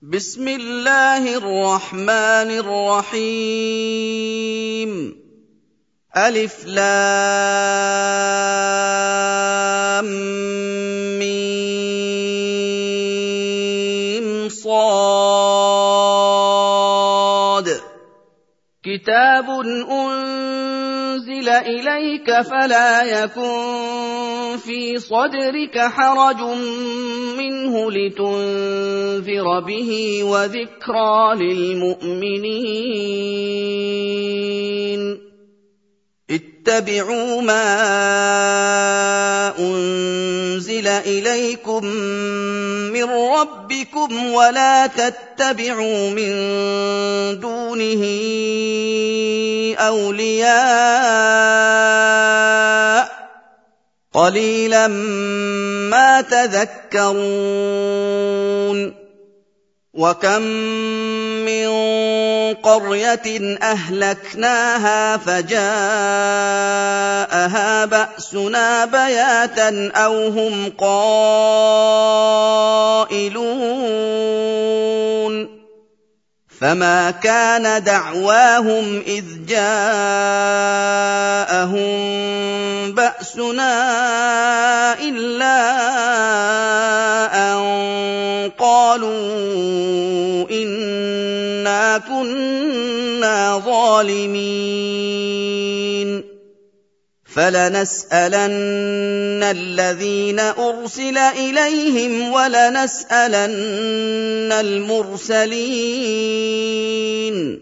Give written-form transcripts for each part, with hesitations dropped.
بسم الله الرحمن الرحيم ألف لام ميم صاد كتاب أنزل إليك فلا يكن في صدرك حرج منه لتنذر به وذكرى للمؤمنين اتبعوا ما أنزل إليكم من ربكم ولا تتبعوا من دونه أولياء قليلا ما تذكرون وكم من قرية أهلكناها فجاءها بأسنا بياتا أو هم قائلون فما كان دعواهم إذ جاءهم بأسنا إلا أن قالوا إنا كنا ظالمين فلنسألن الذين أرسل إليهم ولنسألن المرسلين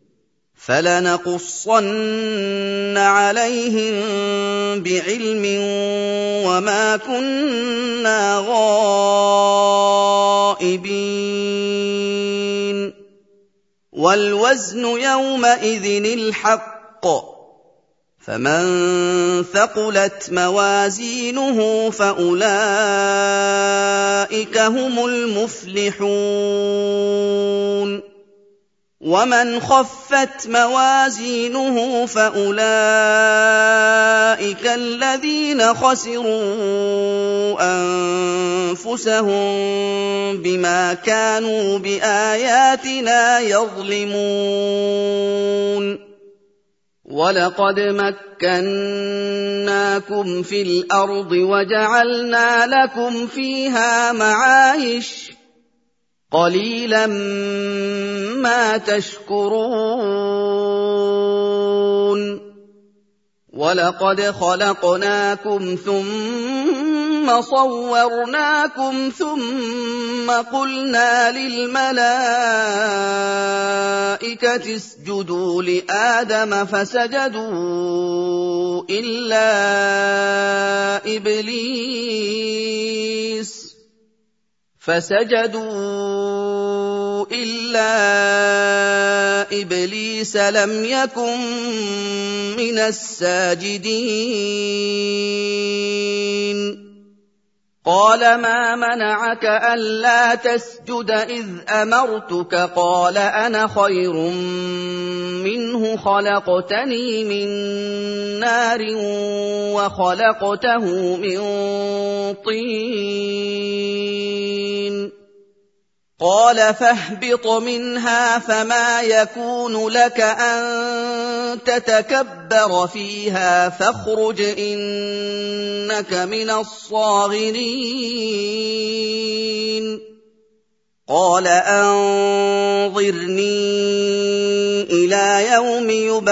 فلنقصن عليهم بعلم وما كنا غائبين والوزن يومئذ الحق فمن ثقلت موازينه فأولئك هم المفلحون ومن خفت موازينه فأولئك الذين خسروا أنفسهم بما كانوا بآياتنا يظلمون وَلَقَدْ مَكَّنَّاكُمْ فِي الْأَرْضِ وَجَعَلْنَا لَكُمْ فِيهَا مَعَايِشَ قَلِيلًا مَا تَشْكُرُونَ وَلَقَدْ خَلَقْنَاكُمْ ثُمَّ صَوَّرْنَاكُمْ ثُمَّ قُلْنَا لِلْمَلَائِكَةِ اسْجُدُوا لِآدَمَ فَسَجَدُوا إِلَّا إِبْلِيسَ لَمْ يَكُن مِّنَ السَّاجِدِينَ قَالَ مَا مَنَعَكَ أَلَّا تَسْجُدَ إِذْ أَمَرْتُكَ قَالَ أَنَا خَيْرٌ مِّنْهُ خَلَقْتَنِي مِن نَّارٍ وَخَلَقْتَهُ مِن طِينٍ قَالَ فَاهْبِطْ مِنْهَا فَمَا يَكُونُ لَكَ أَن تَتَكَبَّرَ فِيهَا فَاخْرُجْ إِنَّكَ مِنَ الصَّاغِرِينَ قَالَ أَنظِرْنِي إِلَىٰ يَوْمِ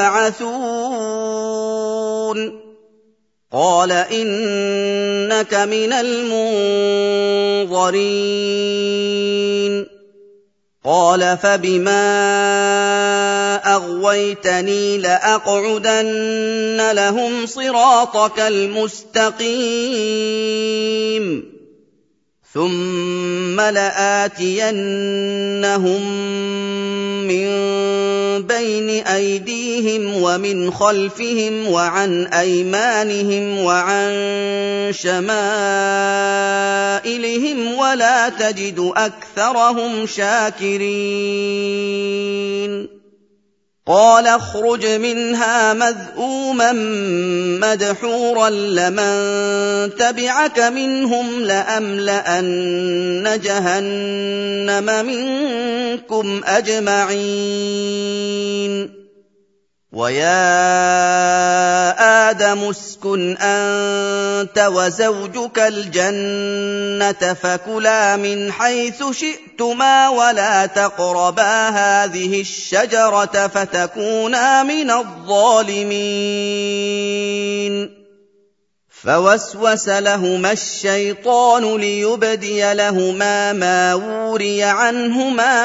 يُبْعَثُونَ قَالَ إِنَّكَ مِنَ الْمُنظَرِينَ قَالَ فَبِمَا أَغْوَيْتَنِي لَأَقْعُدَنَّ لَهُمْ صِرَاطَكَ الْمُسْتَقِيمَ ثُمَّ لَآتِيَنَّهُم مِّن بَيْنِ أَيْدِيهِمْ وَمِنْ خَلْفِهِمْ وَعَنْ أَيْمَانِهِمْ وَعَن شَمَائِلِهِمْ وَلَا تَجِدُ أَكْثَرَهُمْ شَاكِرِينَ قَالَ اخْرُجْ مِنْهَا مَذْءُومًا مَّدْحُورًا ۖ لَّمَن تَبِعَكَ مِنْهُمْ لَأَمْلَأَنَّ جَهَنَّمَ مِنكُمْ أَجْمَعِينَ وَيَا آدَمُ اسْكُنْ أَنتَ وَزَوْجُكَ الْجَنَّةَ فَكُلَا مِنْ حَيْثُ شِئْتُمَا وَلَا تَقْرَبَا هَٰذِهِ الشَّجَرَةَ فَتَكُونَا مِنَ الظَّالِمِينَ فَوَسْوَسَ لَهُمَا الشَّيْطَانُ لِيُبْدِيَ لَهُمَا مَا وُورِيَ عَنْهُمَا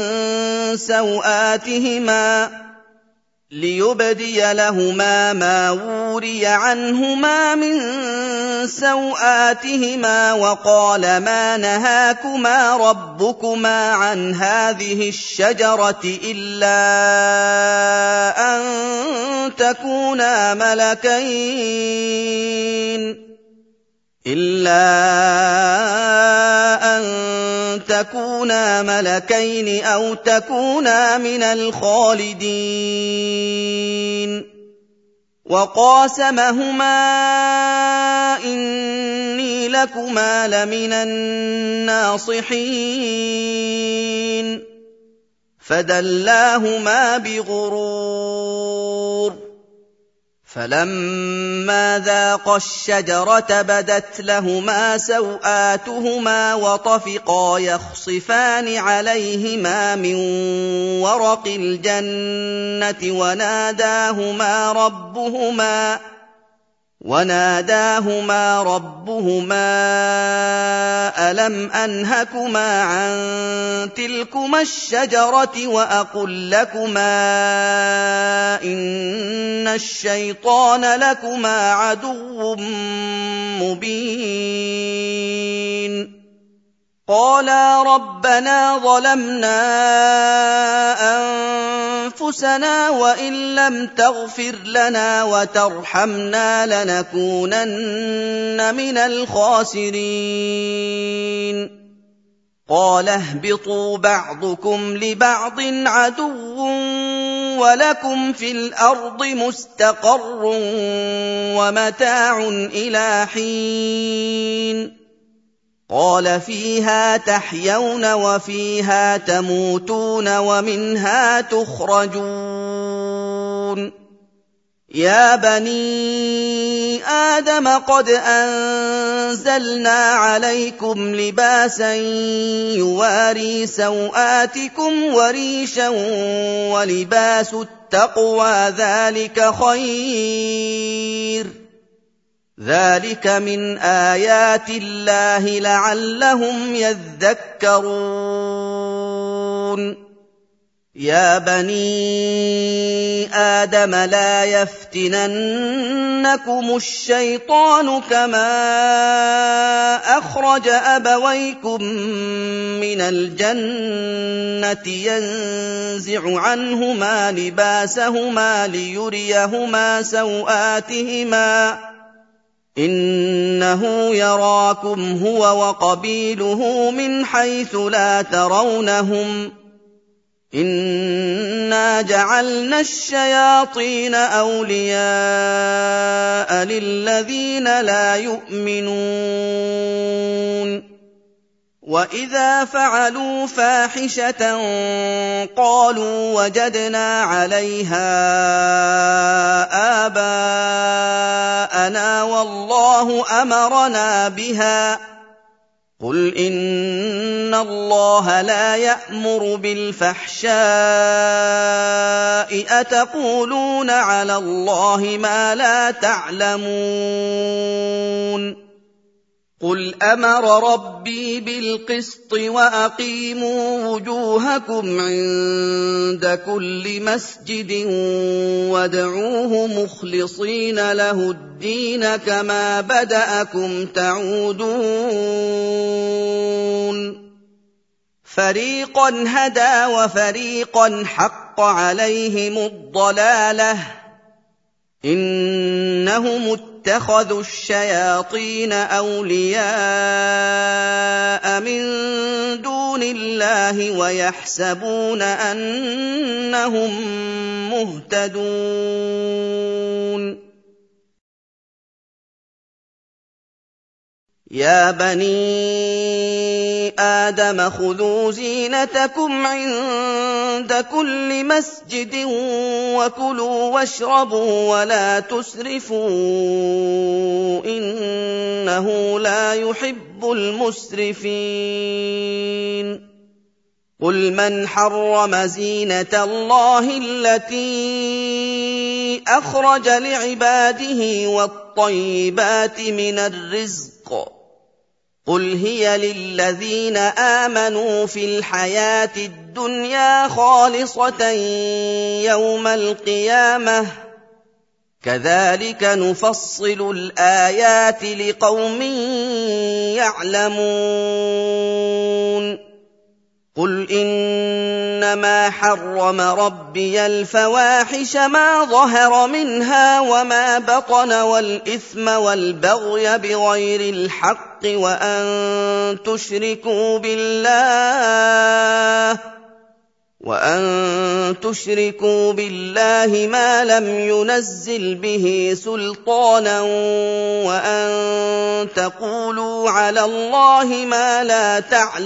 مِن سَوْآتِهِمَا وَقَالَ مَا نَهَاكُمَا رَبُّكُمَا عَنْ هَٰذِهِ الشَّجَرَةِ إِلَّا أَن تَكُونَا مَلَكَيْنِ أَوْ تَكُونَا مِنَ الْخَالِدِينَ وَقَاسَمَهُمَا إِنِّي لَكُمَا لَمِنَ النَّاصِحِينَ فَدَلَّاهُمَا بِغُرُورٍ فَلَمَّا ذَاقَا الشَّجَرَةَ بَدَتْ لَهُمَا سَوْآتُهُمَا وَطَفِقَا يَخْصِفَانِ عَلَيْهِمَا مِن وَرَقِ الْجَنَّةِ وَنَادَاهُمَا رَبُّهُمَا أَلَمْ أَنْهَكُمَا عَن تِلْكُمَا الشَّجَرَةِ وَأَقُل لَّكُمَا إِنَّ الشَّيْطَانَ لَكُمَا عَدُوٌّ مُّبِينٌ قَالَا رَبَّنَا ظَلَمْنَا أَنفُسَنَا وَإِن لَّمْ تَغْفِرْ لَنَا وَتَرْحَمْنَا لَنَكُونَنَّ مِنَ الْخَاسِرِينَ قَالَ اهْبِطُوا بَعْضُكُمْ لِبَعْضٍ عَدُوٌّ وَلَكُمْ فِي الْأَرْضِ مُسْتَقَرٌّ وَمَتَاعٌ إِلَىٰ حِينٍ قَالَ فِيهَا تَحْيَوْنَ وَفِيهَا تَمُوتُونَ وَمِنْهَا تُخْرَجُونَ يَا بَنِي آدَمَ قَدْ أَنزَلْنَا عَلَيْكُمْ لِبَاسًا يُوَارِي سَوْآتِكُمْ وَرِيشًا وَلِبَاسُ التَّقْوَىٰ ذَٰلِكَ خَيْرٌ ذَٰلِكَ مِنْ آيَاتِ اللَّهِ لَعَلَّهُمْ يَذَّكَّرُونَ يَا بَنِي آدَمَ لَا يَفْتِنَنَّكُمُ الشَّيْطَانُ كَمَا أَخْرَجَ أَبَوَيْكُم مِّنَ الْجَنَّةِ يَنزِعُ عَنْهُمَا لِبَاسَهُمَا لِيُرِيَهُمَا سَوْآتِهِمَا ۗ إِنَّهُ يَرَاكُمْ هُوَ وَقَبِيلُهُ مِنْ حَيْثُ لَا تَرَوْنَهُمْ ۗ إِنَّا جَعَلْنَا الشَّيَاطِينَ أَوْلِيَاءَ لِلَّذِينَ لَا يُؤْمِنُونَ وَإِذَا فَعَلُوا فَاحِشَةً قَالُوا وَجَدْنَا عَلَيْهَا آبَاءَنَا وَاللَّهُ أَمَرَنَا بِهَا ۗ قُلْ إِنَّ اللَّهَ لَا يَأْمُرُ بِالْفَحْشَاءِ أَتَقُولُونَ عَلَى اللَّهِ مَا لَا تَعْلَمُونَ قُلْ أَمَرَ رَبِّي بِالْقِسْطِ وَأَقِيمُوا وُجُوهَكُمْ عِندَ كُلِّ مَسْجِدٍ وَادْعُوهُ مُخْلِصِينَ لَهُ الدِّينَ كَمَا بَدَأَكُمْ تَعُودُونَ فَرِيقًا هَدَىٰ وَفَرِيقًا حَقَّ عَلَيْهِمُ الضَّلَالَةُ إِنَّهُمُ اتَّخَذُوا الشَّيَاطِينَ أَوْلِيَاءَ مِن دُونِ اللَّهِ وَيَحْسَبُونَ أَنَّهُم مُّهْتَدُونَ يَا بَنِي آدَمَ خُذُوا زِينَتَكُمْ عِندَ كُلِّ مَسْجِدٍ وَكُلُوا وَاشْرَبُوا وَلَا تُسْرِفُوا إِنَّهُ لَا يُحِبُّ الْمُسْرِفِينَ قُلْ مَنْ حَرَّمَ زِينَةَ اللَّهِ الَّتِي أَخْرَجَ لِعِبَادِهِ وَالطَّيِّبَاتِ مِنَ الرِّزْقِ قُلْ هِيَ لِلَّذِينَ آمَنُوا فِي الْحَيَاةِ الدُّنْيَا خَالِصَةً يَوْمَ الْقِيَامَةِ ۗ كَذَٰلِكَ نُفَصِّلُ الْآيَاتِ لِقَوْمٍ يَعْلَمُونَ قُلْ إِنَّمَا حَرَّمَ رَبِّيَ الْفَوَاحِشَ مَا ظَهَرَ مِنْهَا وَمَا بَطَنَ وَالْإِثْمَ وَالْبَغْيَ بِغَيْرِ الْحَقِّ وَأَن تُشْرِكُوا بِاللَّهِ مَا لَمْ يُنَزِّلْ بِهِ سُلْطَانًا وَأَن تَقُولُوا عَلَى اللَّهِ مَا لَا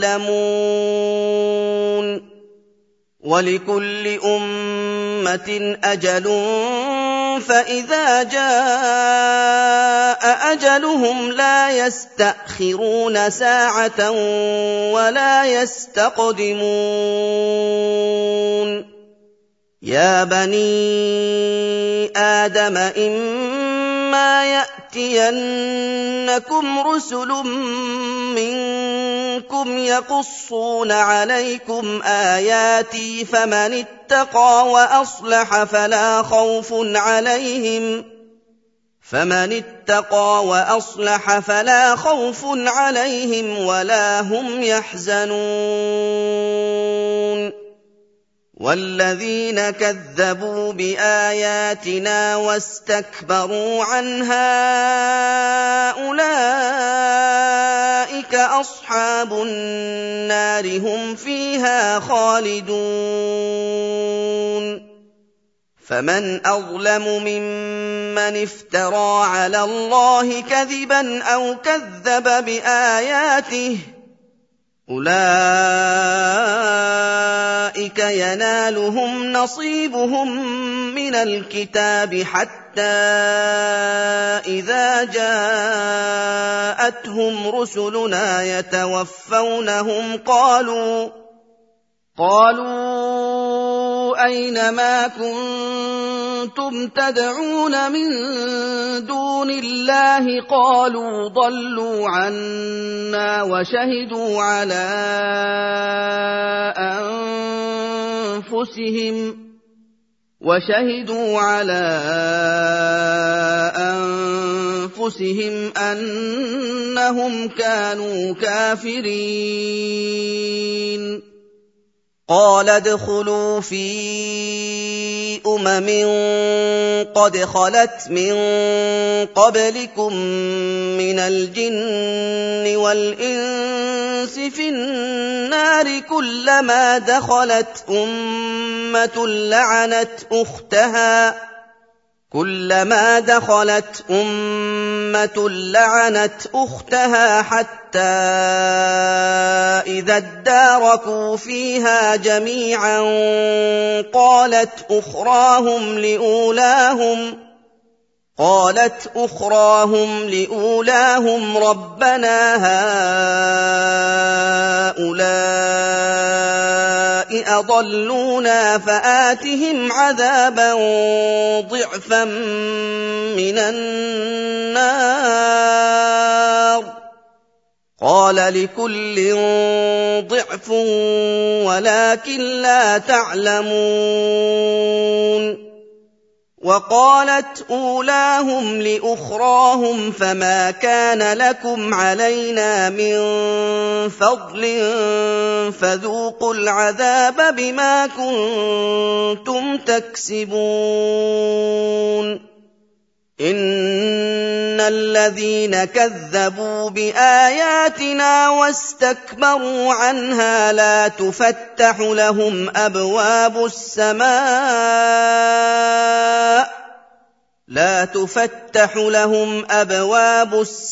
تَعْلَمُونَ وَلِكُلِّ أُمَّةٍ أَجَلٌ فَإِذَا جَاءَ أَجَلُهُمْ لَا يَسْتَأْخِرُونَ سَاعَةً وَلَا يَسْتَقْدِمُونَ يَا بَنِي آدَمَ إِمَّا يَأْتِيَنَّكُمْ رُسُلٌ مِّنكُمْ يَقُصُّونَ عَلَيْكُمْ آيَاتِي فَمَنِ اتَّقَىٰ وَأَصْلَحَ فَلَا خَوْفٌ عَلَيْهِمْ وَلَا هُمْ يَحْزَنُونَ وَالَّذِينَ كَذَّبُوا بِآيَاتِنَا وَاسْتَكْبَرُوا عَنْهَا أُولَٰئِكَ أَصْحَابُ النَّارِ هُمْ فِيهَا خَالِدُونَ فَمَنْ أَظْلَمُ مِمَّنِ افْتَرَىٰ عَلَى اللَّهِ كَذِبًا أَوْ كَذَّبَ بِآيَاتِهِ أُولَٰئِكَ يَنَالُهُمْ نَصِيبُهُم مِّنَ الْكِتَابِ حَتَّىٰ إِذَا جَاءَتْهُمْ رُسُلُنَا يَتَوَفَّوْنَهُمْ قَالُوا أَيْنَ مَا كُنتُمْ تَدْعُونَ مِن دُونِ اللَّهِ قَالُوا ضَلُّوا عَنَّا وَشَهِدُوا عَلَىٰ أَنفُسِهِمْ أَنَّهُمْ كَانُوا كَافِرِينَ قَالَ ادْخُلُوا فِي أُمَمٍ قَدْ خَلَتْ مِن قَبْلِكُم مِّنَ الْجِنِّ وَالْإِنسِ فِي النَّارِ كُلَّمَا دَخَلَتْ أُمَّةٌ لَّعَنَتْ أُخْتَهَا حَتَّىٰ إِذَا ادَّارَكُوا فِيهَا جَمِيعًا قَالَتْ أُخْرَاهُمْ لِأُولَاهُمْ رَبَّنَا هَٰؤُلَاءِ أَضَلُّونَا فَآتِهِمْ عَذَابًا ضِعْفًا مِّنَ النَّارِ قَالَ لِكُلٍّ ضِعْفٌ وَلَٰكِن لَّا تَعْلَمُونَ وَقَالَتْ أُولَاهُمْ لِأُخْرَاهُمْ فَمَا كَانَ لَكُمْ عَلَيْنَا مِن فَضْلٍ فَذُوقُوا الْعَذَابَ بِمَا كُنتُمْ تَكْسِبُونَ إِنَّ الَّذِينَ كَذَّبُوا بِآيَاتِنَا وَاسْتَكْبَرُوا عَنْهَا لا تُفَتَّحُ لَهُمْ أَبْوَابُ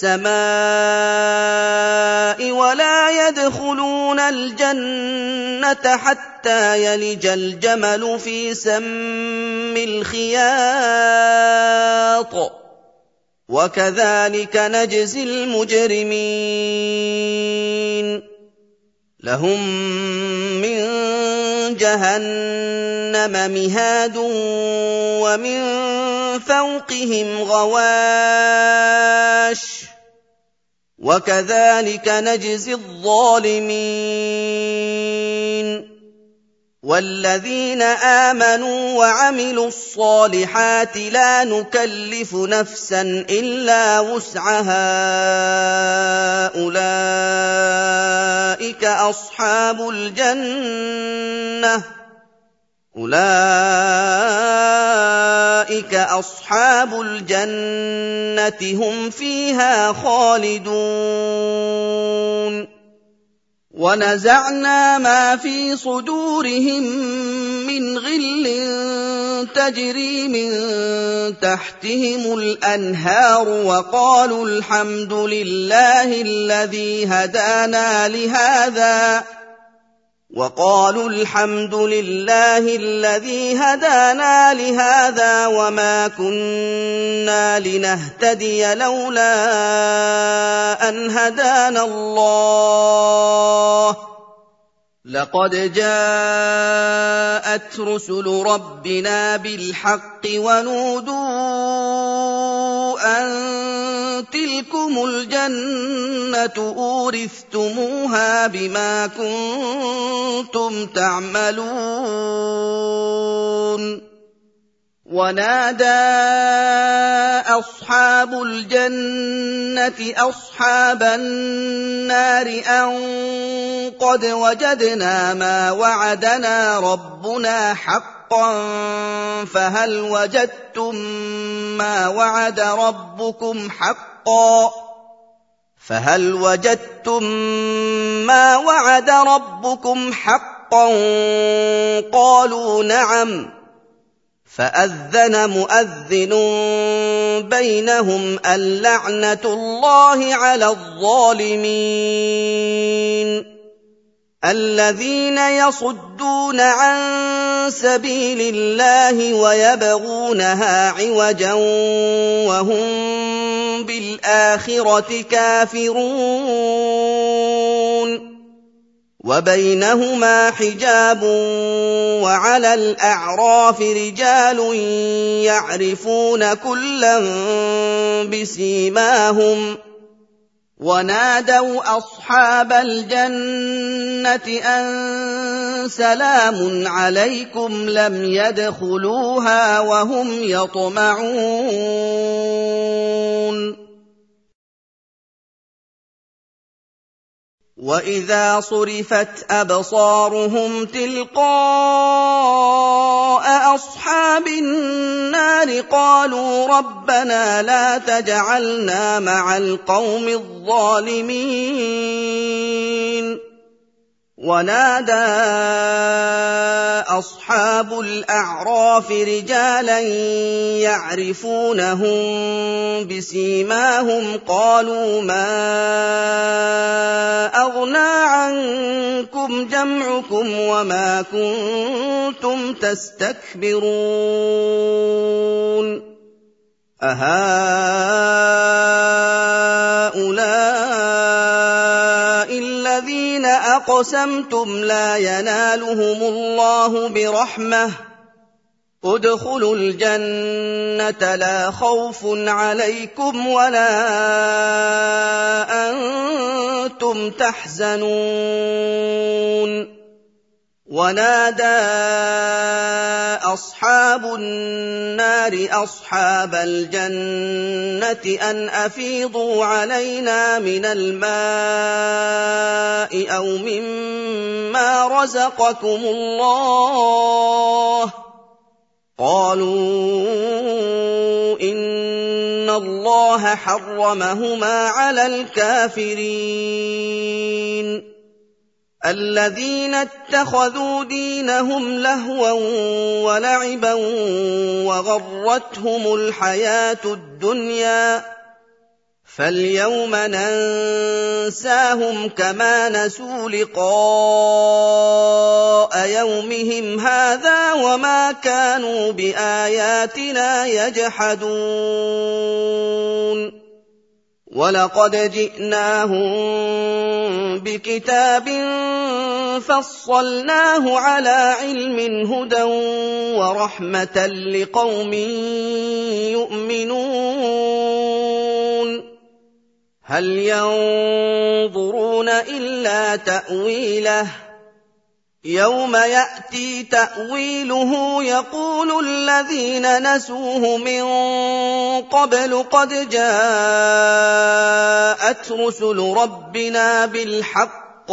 السَّمَاءِ وَلَا يَدْخُلُونَ الْجَنَّةَ حَتَّىٰ يَلِجَ الْجَمَلُ فِي سَمِّ الْخِيَاطِ ۚ وَكَذَٰلِكَ نَجْزِي الْمُجْرِمِينَ لَهُم مِّن جَهَنَّمَ مِهَادٌ وَمِن فَوْقِهِمْ غَوَاشٍ ۚ وَكَذَٰلِكَ نَجْزِي الظَّالِمِينَ وَالَّذِينَ آمَنُوا وَعَمِلُوا الصَّالِحَاتِ لَا نُكَلِّفُ نَفْسًا إِلَّا وُسْعَهَا أُولَٰئِكَ أَصْحَابُ الْجَنَّةِ هُمْ فِيهَا خَالِدُونَ وَنَزَعْنَا مَا فِي صُدُورِهِم مِّنْ غِلٍّ تَجْرِي مِن تَحْتِهِمُ الْأَنْهَارُ وَقَالُوا الْحَمْدُ لِلَّهِ الَّذِي هَدَانَا لِهَٰذَا وَمَا كُنَّا لِنَهْتَدِيَ لَوْلَا أَنْ هَدَانَا اللَّهُ ۖ لَقَدْ جَاءَتْ رُسُلُ رَبِّنَا بِالْحَقِّ وَنُودُوا أَن تِلْكُمُ الْجَنَّةُ أُورِثْتُمُوهَا بِمَا كُنتُمْ تَعْمَلُونَ وَنَادَىٰ أَصْحَابُ الْجَنَّةِ أَصْحَابَ النَّارِ أَن قَدْ وَجَدْنَا مَا وَعَدَنَا رَبُّنَا حَقًّا فَهَلْ وَجَدتُّم مَّا وَعَدَ رَبُّكُمْ حَقًّا قَالُوا نَعَمْ فَأَذَّنَ مُؤَذِّنٌ بَيْنَهُمْ اللَّعْنَةُ اللَّهِ عَلَى الظَّالِمِينَ الَّذِينَ يَصُدُّونَ عَن سَبِيلِ اللَّهِ وَيَبْغُونَهَا عِوَجًا وَهُم بِالْآخِرَةِ كَافِرُونَ وَبَيْنَهُمَا حِجَابٌ وَعَلَى الْأَعْرَافِ رِجَالٌ يَعْرِفُونَ كُلًّا بِسِيمَاهُمْ وَنَادَوْا أَصْحَابَ الْجَنَّةِ أَن سَلَامٌ عَلَيْكُمْ لَمْ يَدْخُلُوهَا وَهُمْ يَطْمَعُونَ وَإِذَا صُرِفَتْ أَبْصَارُهُمْ تِلْقَاءَ أَصْحَابِ النَّارِ قَالُوا رَبَّنَا لَا تَجْعَلْنَا مَعَ الْقَوْمِ الظَّالِمِينَ وَنَادَىٰ أَصْحَابُ الْأَعْرَافِ رِجَالًا يَعْرِفُونَهُم بِسِيمَاهُمْ قَالُوا مَا أَغْنَىٰ عَنكُمْ جَمْعُكُمْ وَمَا كُنتُمْ تَسْتَكْبِرُونَ أَهَٰؤُلَاءِ الَّذِينَ أَقْسَمْتُمْ لَا يَنَالُهُمُ اللَّهُ بِرَحْمَةٍ ادْخُلُوا الْجَنَّةَ لَا خَوْفٌ عَلَيْكُمْ وَلَا أَنتُمْ تَحْزَنُونَ وَنَادَىٰ أَصْحَابُ النَّارِ أَصْحَابَ الْجَنَّةِ أَنْ أَفِيضُوا عَلَيْنَا مِنَ الْمَاءِ أَوْ مِمَّا رَزَقَكُمُ اللَّهُ ۚ قَالُوا إِنَّ اللَّهَ حَرَّمَهُمَا عَلَى الْكَافِرِينَ الَّذِينَ اتَّخَذُوا دِينَهُمْ لَهْوًا وَلَعِبًا وَغَرَّتْهُمُ الْحَيَاةُ الدُّنْيَا فَالْيَوْمَ نَنسَاهُمْ كَمَا نَسُوا لِقَاءَ يَوْمِهِمْ هَٰذَا وَمَا كَانُوا بِآيَاتِنَا يَجْحَدُونَ وَلَقَدْ جِئْنَاهُم بِكِتَابٍ فَصَّلْنَاهُ عَلَىٰ عِلْمٍ هُدًى وَرَحْمَةً لِّقَوْمٍ يُؤْمِنُونَ هَلْ يَنظُرُونَ إِلَّا تَأْوِيلَهُ يَوْمَ يَأْتِي تَأْوِيلُهُ يَقُولُ الَّذِينَ نَسُوهُ مِن قَبْلُ قَدْ جَاءَتْ رُسُلُ رَبِّنَا بِالْحَقِّ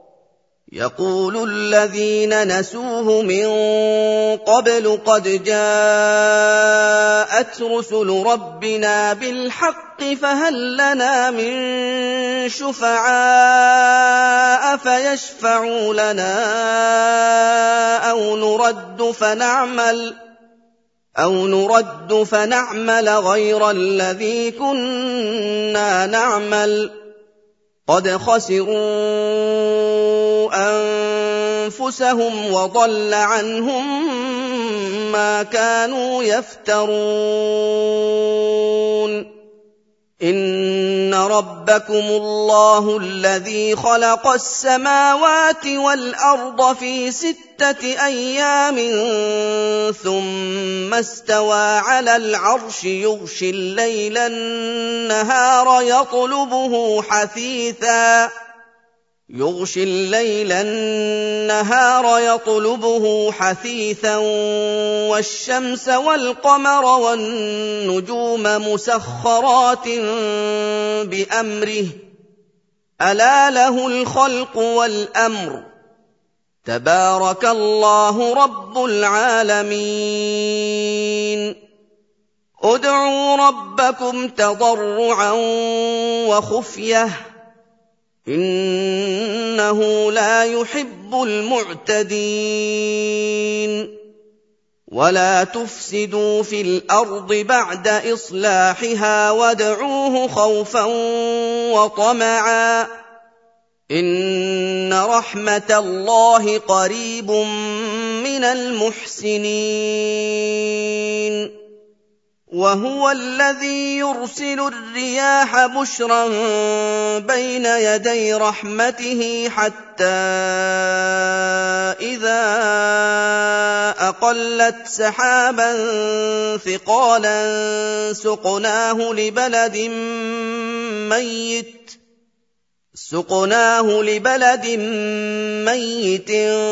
فَهَل لَّنَا مِن شُفَعَاءَ فَيَشْفَعُوا لَنَا أَوْ نُرَدُّ فَنَعْمَلَ غَيْرَ الَّذِي كُنَّا نَعْمَلُ قَدْ خَسِرُوا أَنفُسَهُمْ وَضَلَّ عَنْهُم مَّا كَانُوا يَفْتَرُونَ إِنَّ رَبَّكُمُ اللَّهُ الَّذِي خَلَقَ السَّمَاوَاتِ وَالْأَرْضَ فِي 6 أَيَّامٍ ثُمَّ اسْتَوَىٰ عَلَى الْعَرْشِ يُغْشِي اللَّيْلَ النَّهَارَ يَطْلُبُهُ حَثِيثًا وَالشَّمْسَ وَالْقَمَرَ وَالنُّجُومَ مُسَخَّرَاتٍ بِأَمْرِهِ ۗ أَلَا لَهُ الْخَلْقُ وَالْأَمْرُ ۗ تَبَارَكَ اللَّهُ رَبُّ الْعَالَمِينَ ادْعُوا رَبَّكُمْ تَضَرُّعًا وَخُفْيَةً إِنَّهُ لَا يُحِبُّ الْمُعْتَدِينَ وَلَا تُفْسِدُوا فِي الْأَرْضِ بَعْدَ إِصْلَاحِهَا وَادْعُوهُ خَوْفًا وَطَمَعًا ۚ إِنَّ رَحْمَتَ اللَّهِ قَرِيبٌ مِّنَ الْمُحْسِنِينَ وَهُوَ الَّذِي يُرْسِلُ الرِّيَاحَ بُشْرًا بَيْنَ يَدَيْ رَحْمَتِهِ حَتَّىٰ إِذَا أَقَلَّتْ سَحَابًا ثِقَالًا سُقْنَاهُ لِبَلَدٍ مَّيِّتٍ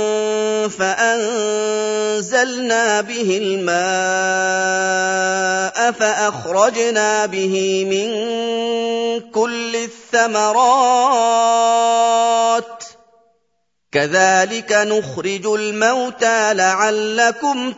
فَأَنزَلْنَا بِهِ الْمَاءَ فَأَخْرَجْنَا بِهِ مِن كُلِّ الثَّمَرَاتِ ۚ كَذَٰلِكَ نُخْرِجُ الْمَوْتَىٰ لَعَلَّكُمْ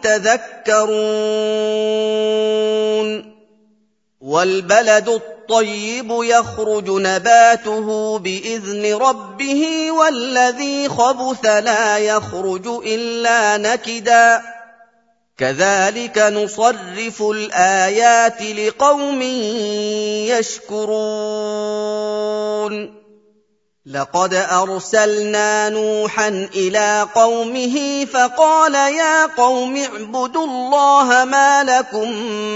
تَذَكَّرُونَ وَالْبَلَدُ الطَّيِّبُ يَخْرُجُ نَبَاتُهُ بِإِذْنِ رَبِّهِ وَالَّذِي خَبُثَ لَا يَخْرُجُ إِلَّا نَكِدًا ۚ كَذَٰلِكَ نُصَرِّفُ الْآيَاتِ لِقَوْمٍ يَشْكُرُونَ لَقَدْ أَرْسَلْنَا نُوحًا إِلَىٰ قَوْمِهِ فَقَالَ يَا قَوْمِ اعْبُدُوا اللَّهَ مَا لَكُم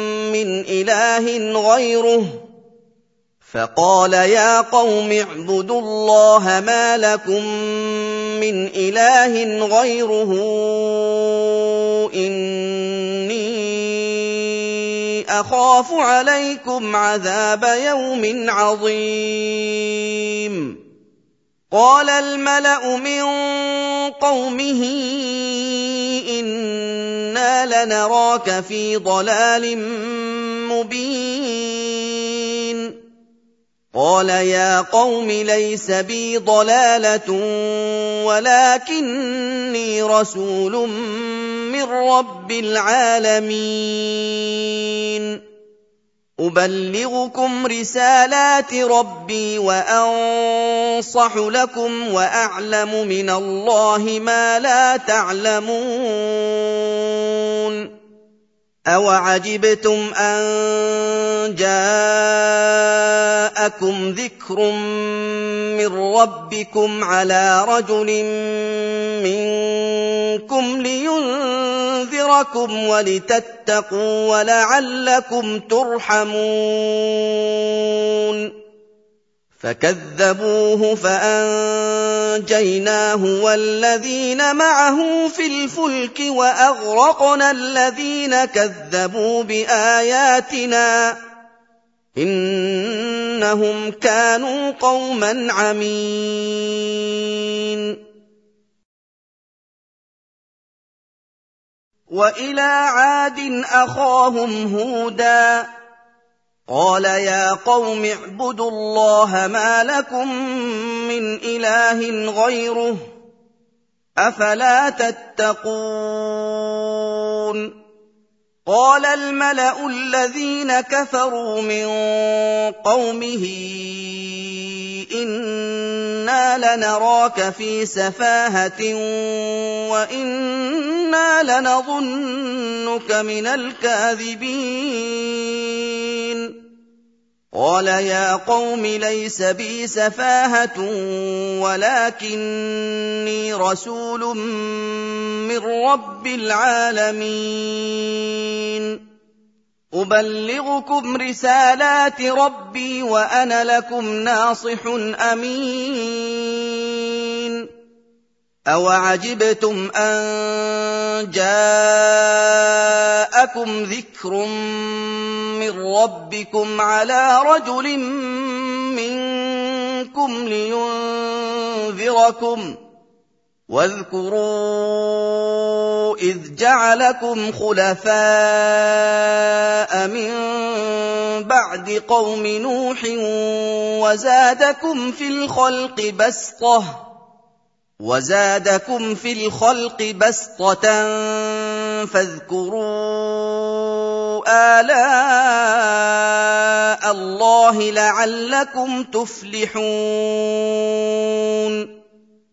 مِّنْ إِلَٰهٍ غَيْرُهُ إِنِّي أَخَافُ عَلَيْكُمْ عَذَابَ يَوْمٍ عَظِيمٍ قَالَ الْمَلَأُ مِن قَوْمِهِ إِنَّا لَنَرَاكَ فِي ضَلَالٍ مُّبِينٍ قَالَ يَا قَوْمِ لَيْسَ بِي ضَلَالَةٌ وَلَٰكِنِّي رَسُولٌ مِّن رَّبِّ الْعَالَمِينَ أُبَلِّغُكُمْ رِسَالَاتِ رَبِّي وَأَنصَحُ لَكُمْ وَأَعْلَمُ مِنَ اللَّهِ مَا لَا تَعْلَمُونَ أَوَعَجِبْتُمْ أَن جَاءَكُمْ ذِكْرٌ مِّن رَّبِّكُمْ عَلَىٰ رَجُلٍ مِّنكُمْ لِيُنذِرَكُمْ وَلِتَتَّقُوا وَلَعَلَّكُمْ تُرْحَمُونَ فَكَذَّبُوهُ فَأَنجَيْنَاهُ وَالَّذِينَ مَعَهُ فِي الْفُلْكِ وَأَغْرَقْنَا الَّذِينَ كَذَّبُوا بِآيَاتِنَا ۚ إِنَّهُمْ كَانُوا قَوْمًا عَمِينَ. وَإِلَىٰ عَادٍ أَخَاهُمْ هُودًا قَالَ يَا قَوْمِ اعْبُدُوا اللَّهَ مَا لَكُم مِّنْ إِلَٰهٍ غَيْرُهُ ۖ أَفَلَا تَتَّقُونَ قَالَ الْمَلَأُ الَّذِينَ كَفَرُوا مِن قَوْمِهِ إِنَّا لَنَرَاكَ فِي سَفَاهَةٍ وَإِنَّا لَنَظُنُّكَ مِنَ الْكَاذِبِينَ قَالَ يَا قَوْمِ لَيْسَ بِي سَفَاهَةٌ وَلَٰكِنِّي رَسُولٌ مِّن رَّبِّ الْعَالَمِينَ أُبَلِّغُكُمْ رِسَالَاتِ رَبِّي وَأَنَا لَكُمْ نَاصِحٌ أَمِينٌ أَوَعَجِبْتُمْ أَن جَاءَكُمْ ذِكْرٌ مِّن رَّبِّكُمْ عَلَىٰ رَجُلٍ مِّنكُمْ لِيُنذِرَكُمْ ۚ وَاذْكُرُوا إِذْ جَعَلَكُمْ خُلَفَاءَ مِن بَعْدِ قَوْمِ نُوحٍ وَزَادَكُمْ فِي الْخَلْقِ بَسْطَةً فَاذْكُرُوا آلَاءَ اللَّهِ لَعَلَّكُمْ تُفْلِحُونَ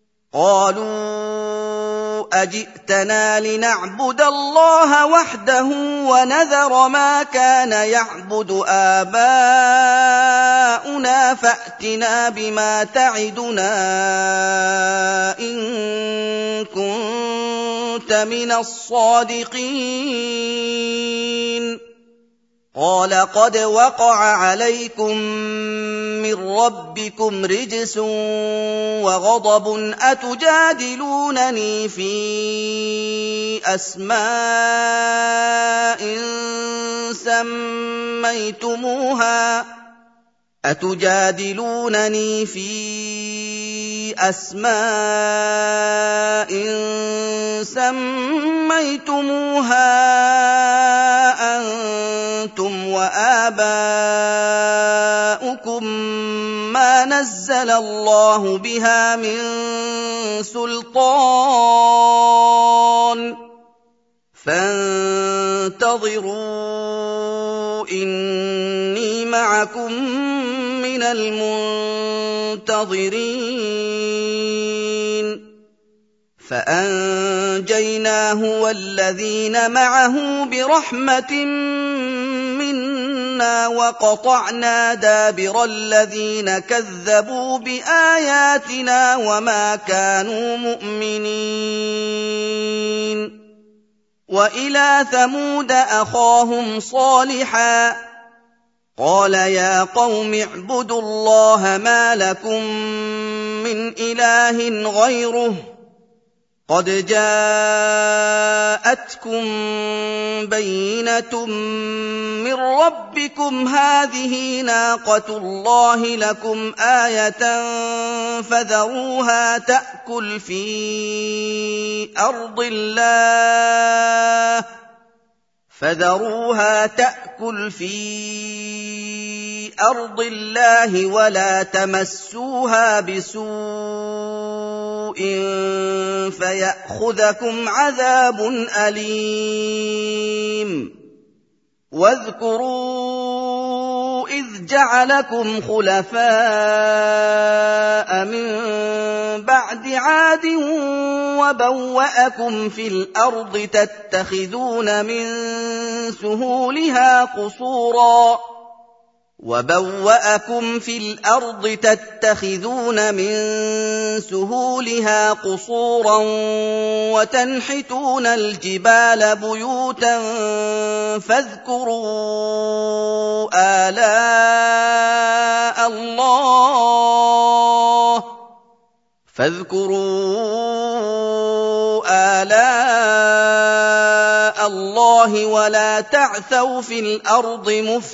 قَالُوا أَجِئْتَنَا لِنَعْبُدَ اللَّهَ وَحْدَهُ وَنَذَرَ مَا كَانَ يَعْبُدُ آبَاؤُنَا فَأْتِنَا بِمَا تَعِدُنَا إِن كُنتَ مِنَ الصَّادِقِينَ قَالَ قَدْ وَقَعَ عَلَيْكُم مِّن رَّبِّكُمْ رِجْسٌ وَغَضَبٌ أَتُجَادِلُونَنِي فِي أَسْمَاءٍ سَمَّيْتُمُوهَا أَنتُمْ وَآبَاؤُكُم مَّا نَزَّلَ اللَّهُ بِهَا مِن سُلْطَانٍ فَانتَظِرُوا إِنِّي مَعَكُم مِّنَ الْمُنتَظِرِينَ فَأَنجَيْنَاهُ وَالَّذِينَ مَعَهُ بِرَحْمَةٍ مِّنَّا وَقَطَعْنَا دَابِرَ الَّذِينَ كَذَّبُوا بِآيَاتِنَا وَمَا كَانُوا مُؤْمِنِينَ وَإِلَىٰ ثَمُودَ أَخَاهُمْ صَالِحًا قَالَ يَا قَوْمِ اعْبُدُوا اللَّهَ مَا لَكُم مِّنْ إِلَٰهٍ غَيْرُهُ قَدْ جَاءَتْكُم بَيِّنَةٌ مِّن رَّبِّكُمْ ۖ هَٰذِهِ نَاقَةُ اللَّهِ لَكُمْ آيَةً فَذَرُوهَا تَأْكُلْ فِي أَرْضِ اللَّهِ وَلَا تَمَسُّوهَا بِسُوءٍ فَيَأْخُذَكُمْ عَذَابٌ أَلِيمٌ وَاذْكُرُوا إِذْ جَعَلَكُمْ خُلَفَاءَ مِن بَعْدِ عَادٍ وَبَوَّأَكُمْ فِي الْأَرْضِ تَتَّخِذُونَ مِن سُهُولِهَا قُصُورًا وَتَنْحِتُونَ الْجِبَالَ بُيُوتًا فَاذْكُرُوا آلَاءَ اللَّهِ وَلَا تَعْثَوْا فِي الْأَرْضِ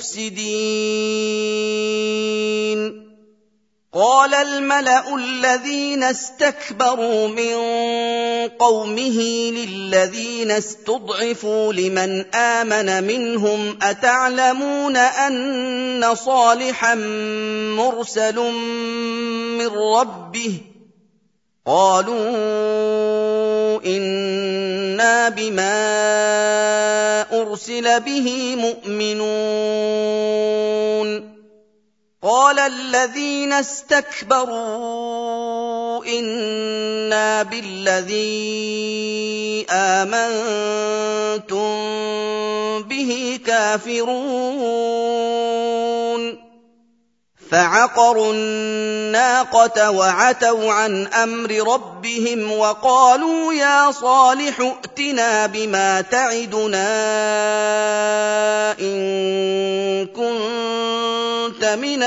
مُفْسِدِينَ قَالَ الْمَلَأُ الَّذِينَ اسْتَكْبَرُوا مِن قَوْمِهِ لِلَّذِينَ اسْتُضْعِفُوا لِمَنْ آمَنَ مِنْهُمْ أَتَعْلَمُونَ أَنَّ صَالِحًا مُّرْسَلٌ مِّن رَّبِّهِ ۚ قَالُوا إِنَّا بِمَا أُرْسِلَ بِهِ مُؤْمِنُونَ قَالَ الَّذِينَ اسْتَكْبَرُوا إِنَّا بِالَّذِي آمَنتُم بِهِ كَافِرُونَ فَعَقَرُوا النَّاقَةَ وَعَتَوْا عَنْ أَمْرِ رَبِّهِمْ وَقَالُوا يَا صَالِحُ ائْتِنَا بِمَا تَعِدُنَا إِن كُنتَ مِنَ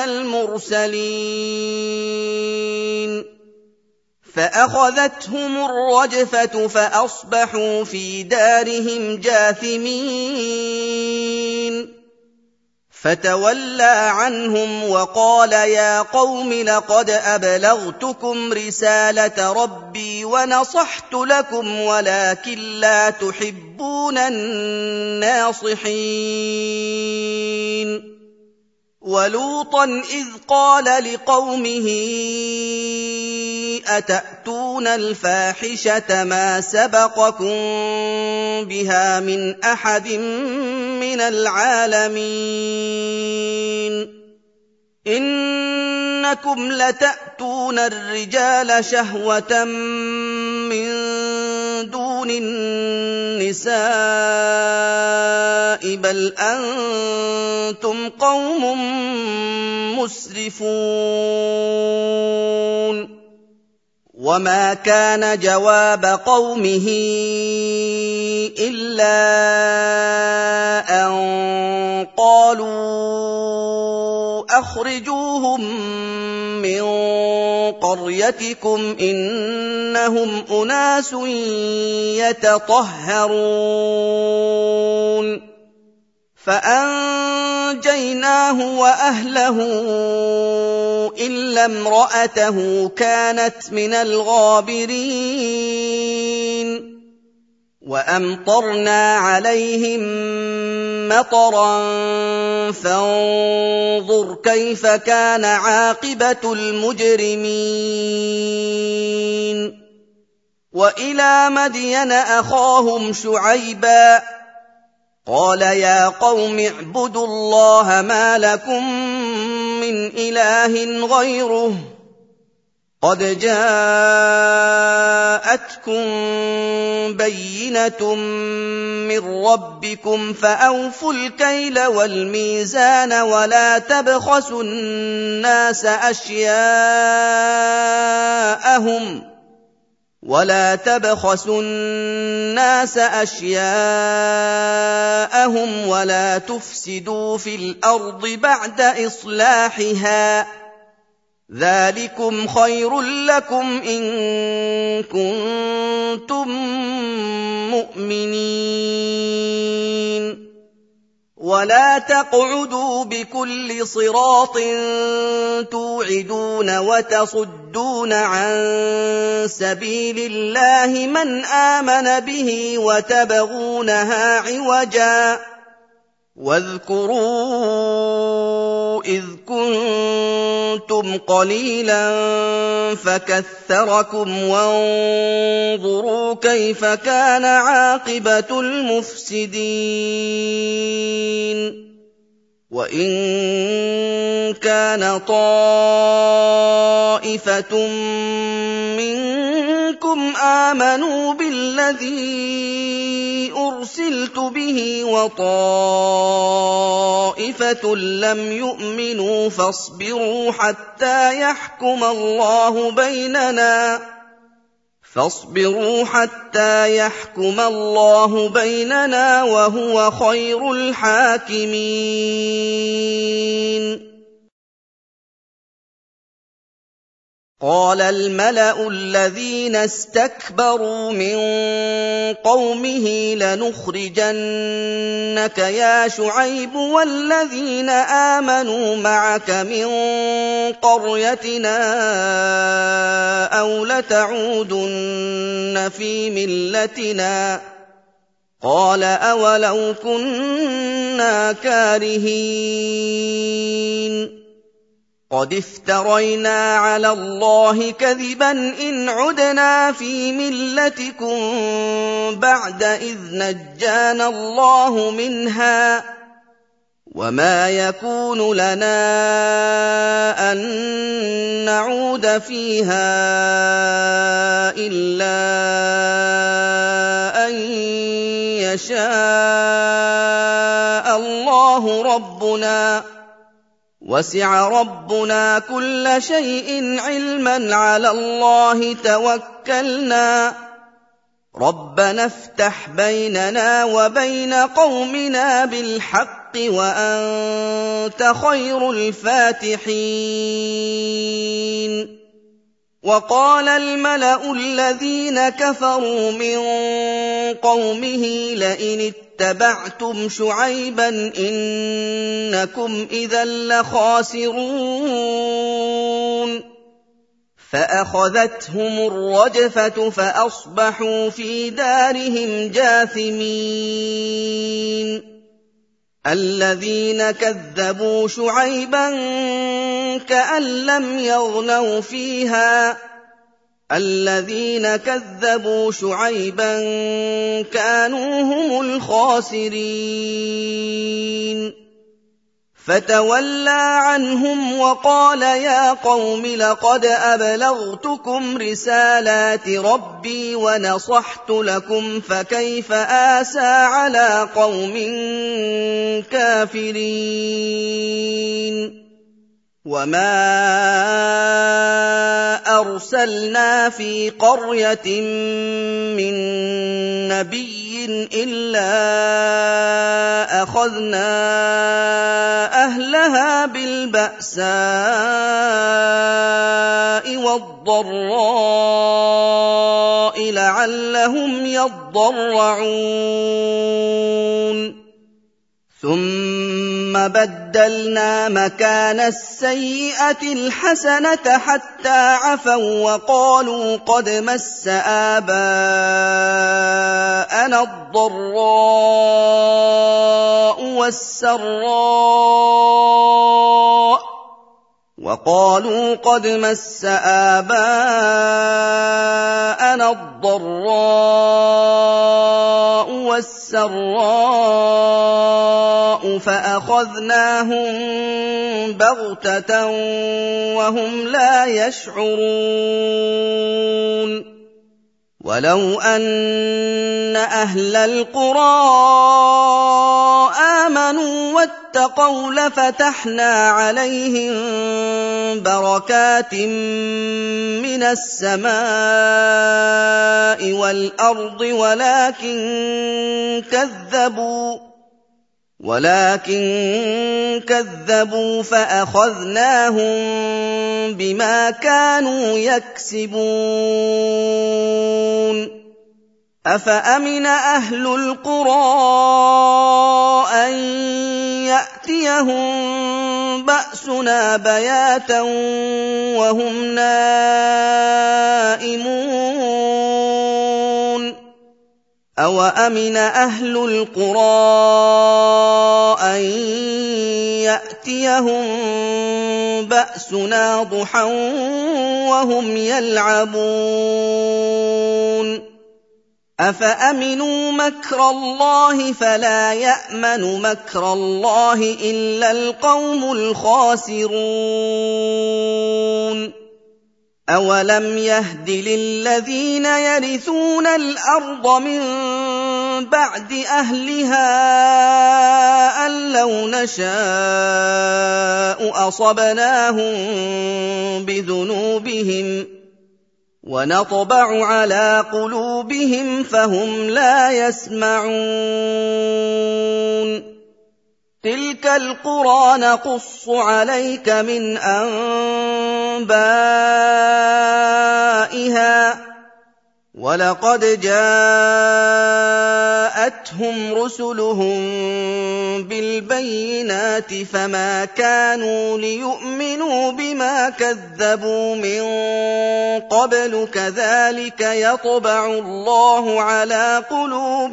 الْمُرْسَلِينَ فَأَخَذَتْهُمُ الرَّجْفَةُ فَأَصْبَحُوا فِي دَارِهِمْ جَاثِمِينَ فَتَوَلَّىٰ عَنْهُمْ وَقَالَ يَا قَوْمِ لَقَدْ أَبْلَغْتُكُمْ رِسَالَةَ رَبِّي وَنَصَحْتُ لَكُمْ وَلَٰكِن لَّا تُحِبُّونَ النَّاصِحِينَ وَلُوطًا إِذْ قَالَ لِقَوْمِهِ أَتَأْتُونَ الْفَاحِشَةَ مَا سَبَقَكُم بِهَا مِنْ أَحَدٍ مِّنَ الْعَالَمِينَ إِنَّكُمْ لَتَأْتُونَ الرِّجَالَ شَهْوَةً مِّن دُونِ النِّسَاءِ بَلْ أَنتُمْ قَوْمٌ مُّسْرِفُونَ وَمَا كَانَ جَوَابَ قَوْمِهِ إِلَّا أَن قَالُوا أَخْرِجُوهُم مِّن قَرْيَتِكُمْ إِنَّهُمْ أُنَاسٌ يَتَطَهَّرُونَ فَأَنجَيْنَاهُ وَأَهْلَهُ إِلَّا امْرَأَتَهُ كَانَتْ مِنَ الْغَابِرِينَ وَأَمْطَرْنَا عَلَيْهِم مَّطَرًا فَانظُرْ كَيْفَ كَانَ عَاقِبَةُ الْمُجْرِمِينَ وَإِلَىٰ مَدْيَنَ أَخَاهُمْ شُعَيْبًا قَالَ يَا قَوْمِ اعْبُدُوا اللَّهَ مَا لَكُم مِّنْ إِلَٰهٍ غَيْرُهُ قَدْ جَاءَتْكُم بَيِّنَةٌ مِّن رَّبِّكُمْ فَأَوْفُوا الْكَيْلَ وَالْمِيزَانَ وَلَا تَبْخَسُوا النَّاسَ أَشْيَاءَهُمْ وَلَا تُفْسِدُوا فِي الْأَرْضِ بَعْدَ إِصْلَاحِهَا ۚ ذَٰلِكُمْ خَيْرٌ لَّكُمْ إِن كُنتُم مُّؤْمِنِينَ وَلَا تَقْعُدُوا بِكُلِّ صِرَاطٍ تُوعِدُونَ وَتَصُدُّونَ عَن سَبِيلِ اللَّهِ مَنْ آمَنَ بِهِ وَتَبْغُونَهَا عِوَجًا وَاذْكُرُوا إِذْ كُنتُمْ قَلِيلًا فَكَثَّرَكُمْ وَانظُرُوا كَيْفَ كَانَ عَاقِبَةُ الْمُفْسِدِينَ وَإِن كَانَ طَائِفَةٌ مِّنكُمْ آمَنُوا بِالَّذِي أُرْسِلْتُ بِهِ وَطَائِفَةٌ لَّمْ يُؤْمِنُوا فَاصْبِرُوا حَتَّىٰ يَحْكُمَ اللَّهُ بَيْنَنَا وَهُوَ خَيْرُ الْحَاكِمِينَ قَالَ الْمَلَأُ الَّذِينَ اسْتَكْبَرُوا مِن قَوْمِهِ لَنُخْرِجَنَّكَ يَا شُعَيْبُ وَالَّذِينَ آمَنُوا مَعَكَ مِن قَرْيَتِنَا أَوْ لَتَعُودُنَّ فِي مِلَّتِنَا قَالَ أَوَلَوْ كُنَّا كَارِهِينَ قَدِ افْتَرَيْنَا عَلَى اللَّهِ كَذِبًا إِنْ عُدْنَا فِي مِلَّتِكُم بَعْدَ إِذْ نَجَّانَا اللَّهُ مِنْهَا ۚ وَمَا يَكُونُ لَنَا أَن نَّعُودَ فِيهَا إِلَّا أَن يَشَاءَ اللَّهُ رَبُّنَا ۚ وَسِعَ رَبُّنَا كُلَّ شَيْءٍ عِلْمًا عَلَى اللَّهِ تَوَكَّلْنَا رَبَّنَا افْتَحْ بَيْنَنَا وَبَيْنَ قَوْمِنَا بِالْحَقِّ وَأَنتَ خَيْرُ الْفَاتِحِينَ وَقَالَ الْمَلَأُ الَّذِينَ كَفَرُوا مِن قَوْمِهِ لَئِنِ اتَّبَعْتُمْ شُعَيْبًا إِنَّكُمْ إِذًا لَّخَاسِرُونَ فَأَخَذَتْهُمُ الرَّجْفَةُ فَأَصْبَحُوا فِي دَارِهِمْ جَاثِمِينَ الَّذِينَ كَذَّبُوا شُعَيْبًا كَأَن لَّمْ يَغْنَوْا فِيهَا ۚ الَّذِينَ كَذَّبُوا شُعَيْبًا كَانُوا هُمُ الْخَاسِرِينَ فَتَوَلَّىٰ عَنْهُمْ وَقَالَ يَا قَوْمِ لَقَدْ أَبْلَغْتُكُمْ رِسَالَاتِ رَبِّي وَنَصَحْتُ لَكُمْ فَكَيْفَ آسَىٰ عَلَىٰ قَوْمٍ كَافِرِينَ وَمَا أَرْسَلْنَا فِي قَرْيَةٍ مِّن نَّبِيٍّ إِلَّا أَخَذْنَا أَهْلَهَا بِالْبَأْسَاءِ وَالضَّرَّاءِ لَعَلَّهُمْ يَضَّرَّعُونَ ثُمَّ بَدَّلْنَا مَكَانَ السَّيِّئَةِ الْحَسَنَةَ حَتَّىٰ عَفَوا وَّقَالُوا قَدْ مَسَّ آبَاءَنَا الضَّرَّاءُ وَالسَّرَّاءُ فَأَخَذْنَاهُم بَغْتَةً وَهُمْ لَا يَشْعُرُونَ وَلَوْ أَنَّ أَهْلَ الْقُرَىٰ آمَنُوا وَاتَّقَوْا لَفَتَحْنَا عَلَيْهِم بَرَكَاتٍ مِّنَ السَّمَاءِ وَالْأَرْضِ ولكن كذبوا فأخذناهم بما كانوا يكسبون أفأمن أهل القرى أن يأتيهم بأسنا بياتا وهم نائمون أَوَأَمِنَ أَهْلُ الْقُرَىٰ أَن يَأْتِيَهُم بَأْسُنَا ضُحًى وَهُمْ يَلْعَبُونَ أَفَأَمِنُوا مَكْرَ اللَّهِ فَلَا يَأْمَنُ مَكْرَ اللَّهِ إِلَّا الْقَوْمُ الْخَاسِرُونَ أَوَلَمْ يَهْدِ لِلَّذِينَ يَرِثُونَ الْأَرْضَ مِن بَعْدِ أَهْلِهَا أَن لَّوْ نَشَاءُ أَصَبْنَاهُم بِذُنُوبِهِمْ وَنَطْبَعُ عَلَىٰ قُلُوبِهِمْ فَهُمْ لَا يَسْمَعُونَ تِلْكَ الْقُرَىٰ نَقُصُّ عَلَيْكَ مِنْ أَنبَائِهَا ۚ وَلَقَدْ جَاءَتْهُمْ رُسُلُهُم بِالْبَيِّنَاتِ فَمَا كَانُوا لِيُؤْمِنُوا بِمَا كَذَّبُوا مِن قَبْلُ ۚ كَذَٰلِكَ يَطْبَعُ اللَّهُ عَلَىٰ قُلُوبِ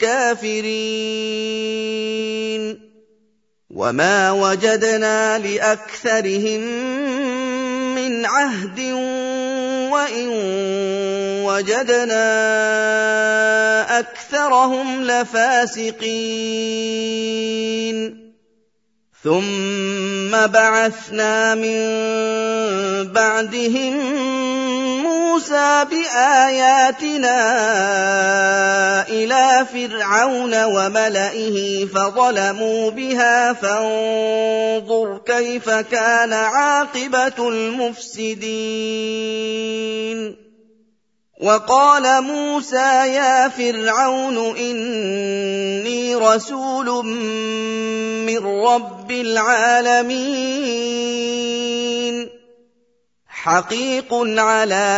الْكَافِرِينَ وَمَا وَجَدْنَا لِأَكْثَرِهِم مِّنْ عَهْدٍ وَإِن وَجَدْنَا أَكْثَرَهُمْ لَفَاسِقِينَ ثُمَّ بَعَثْنَا مِن بَعْدِهِم مُّوسَىٰ بِآيَاتِنَا إِلَىٰ فِرْعَوْنَ وَمَلَئِهِ فَظَلَمُوا بِهَا فَانظُرْ كَيْفَ كَانَ عَاقِبَةُ الْمُفْسِدِينَ وَقَالَ مُوسَىٰ يَا فِرْعَوْنُ إِنِّي رَسُولٌ مِّن رَّبِّ الْعَالَمِينَ حَقِيقٌ عَلَىٰ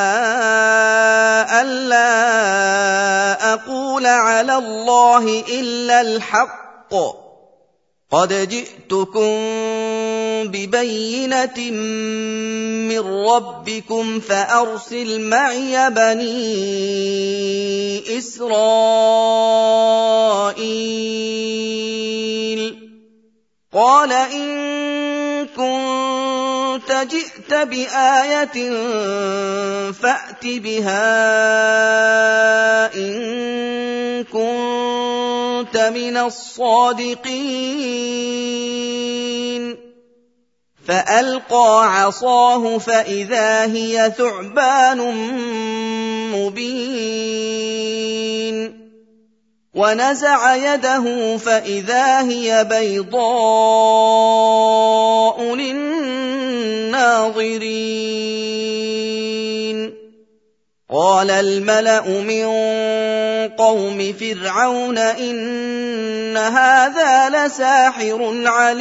أَلَّا أَقُولَ عَلَى اللَّهِ إِلَّا الْحَقَّ قَدْ جِئْتُكُم بِبَيِّنَةٍ مِّن رَّبِّكُمْ فَأَرْسِلْ مَعِيَ بَنِي إِسْرَائِيلَ قَالَ إِن كُنتَ جِئْتَ بِآيَةٍ فَأْتِ بِهَا إِن كُنتَ مِنَ الصَّادِقِينَ فَأَلْقَىٰ عَصَاهُ فَإِذَا هِيَ ثُعْبَانٌ مُّبِينٌ وَنَزَعَ يَدَهُ فَإِذَا هِيَ بَيْضَاءُ لِلنَّاظِرِينَ قَالَ الْمَلَأُ مِن قَوْمِ فِرْعَوْنَ إِنَّ هَٰذَا لَسَاحِرٌ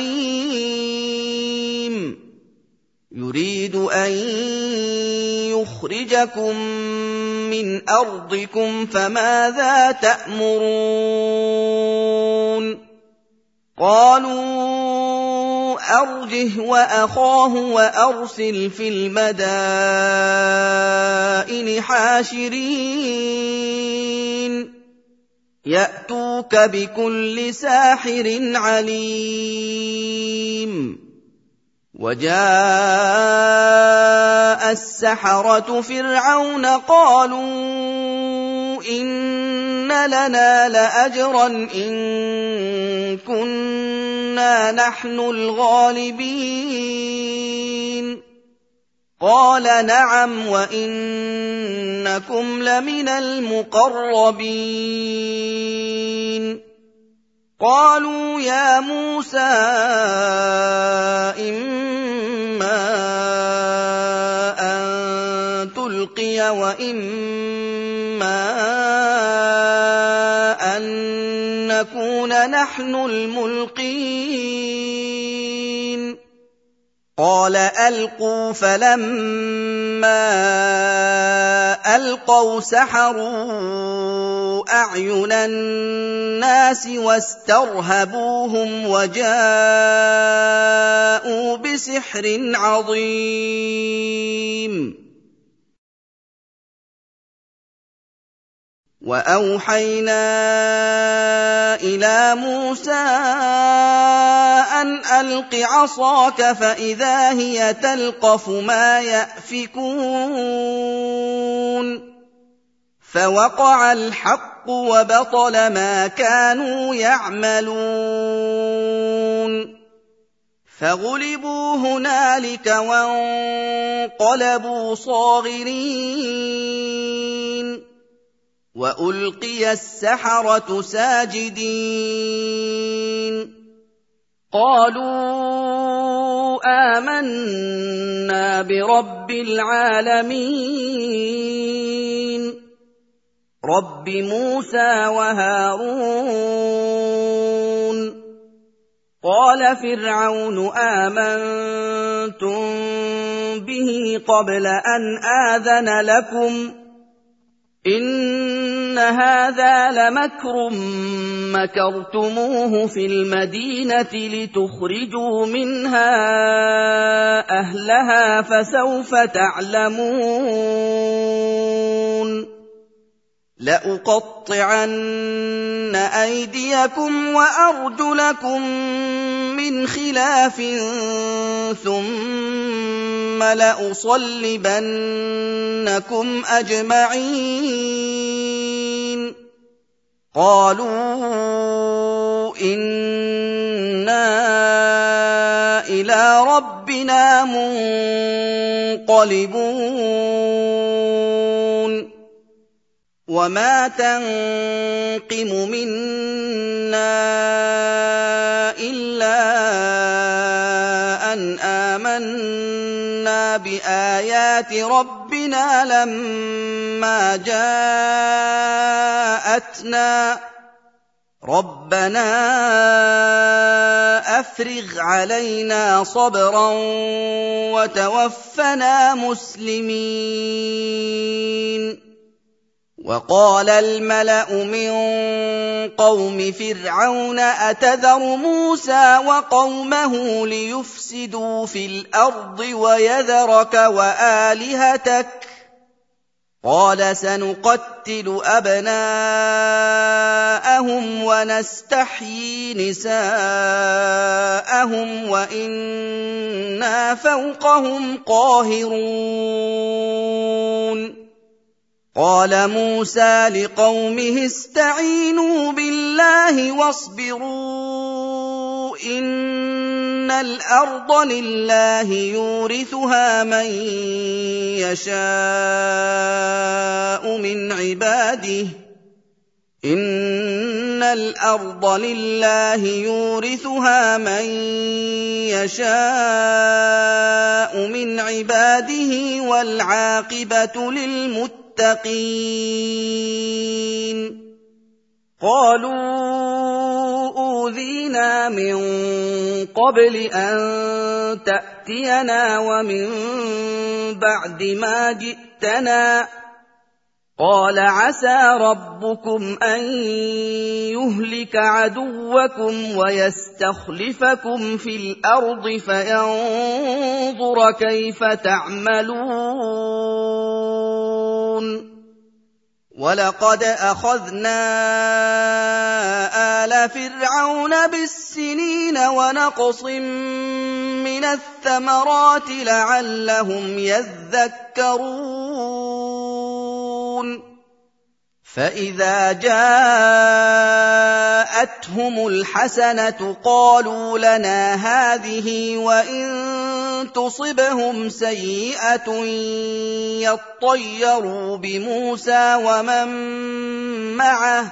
عَلِيمٌ يُرِيدُ أَن يُخْرِجَكُم مِّنْ أَرْضِكُمْ فَمَاذَا تَأْمُرُونَ قَالُوا أَرْجِهْ وَأَخَاهُ وَأَرْسِلْ فِي الْمَدَائِنِ حَاشِرِينَ يَأْتُوكَ بِكُلِّ سَاحِرٍ عَلِيمٍ وَجَاءَ السَّحَرَةُ فِرْعَوْنَ قَالُوا إِنَّ لَنَا لَأَجْرًا إِن كُنَّا نَحْنُ الْغَالِبِينَ قَالَ نَعَمْ وَإِنَّكُمْ لَمِنَ الْمُقَرَّبِينَ قَالُوا يَا مُوسَىٰ إِمَّا أَن تُلْقِيَ وَإِمَّا أَن نَّكُونَ نَحْنُ الْمُلْقِينَ قَالَ أَلْقُوا فَلَمَّا أَلْقَوْا سَحَرُوا أَعْيُنَ النَّاسِ وَاسْتَرْهَبُوهُمْ وَجَاءُوا بِسِحْرٍ عَظِيمٍ وَأَوْحَيْنَا إِلَىٰ مُوسَىٰ أَنْ أَلْقِ عَصَاكَ فَإِذَا هِيَ تَلْقَفُ مَا يَأْفِكُونَ فوقع الحق وبطل ما كانوا يعملون فغلبوا هنالك وانقلبوا صاغرين وألقي السحرة ساجدين قالوا آمنا برب العالمين رب موسى وهارون قال فرعون آمنتم به قبل أن آذن لكم إن هذا لمكر مكرتموه في المدينة لتخرجوا منها أهلها فسوف تعلمون لأقطعن أيديكم وأرجلكم من خلاف ثم لأصلبنكم أجمعين قالوا إنا إلى ربنا منقلبون وما تنقم منا إلا أن آمنا بآيات ربنا لما جاءتنا ربنا أفرغ علينا صبرا وتوفنا مسلمين وقال الملأ من قوم فرعون أتذر موسى وقومه ليفسدوا في الأرض ويذرك وآلهتك قال سنقتل أبناءهم ونستحيي نساءهم وإنا فوقهم قاهرون قال موسى لقومه استعينوا بالله واصبروا إن الأرض لله يورثها من يشاء من عباده إن الأرض لله يورثها من يشاء من عباده والعاقبة للمتقين قالوا أوذينا من قبل أن تأتينا ومن بعد ما جئتنا قال عسى ربكم أن يهلك عدوكم ويستخلفكم في الأرض فينظر كيف تعملون ولقد أخذنا آل فرعون بالسنين ونقص من الثمرات لعلهم يذكرون فإذا جاءتهم الحسنة قالوا لنا هذه وإن تصبهم سيئة يطيروا بموسى ومن معه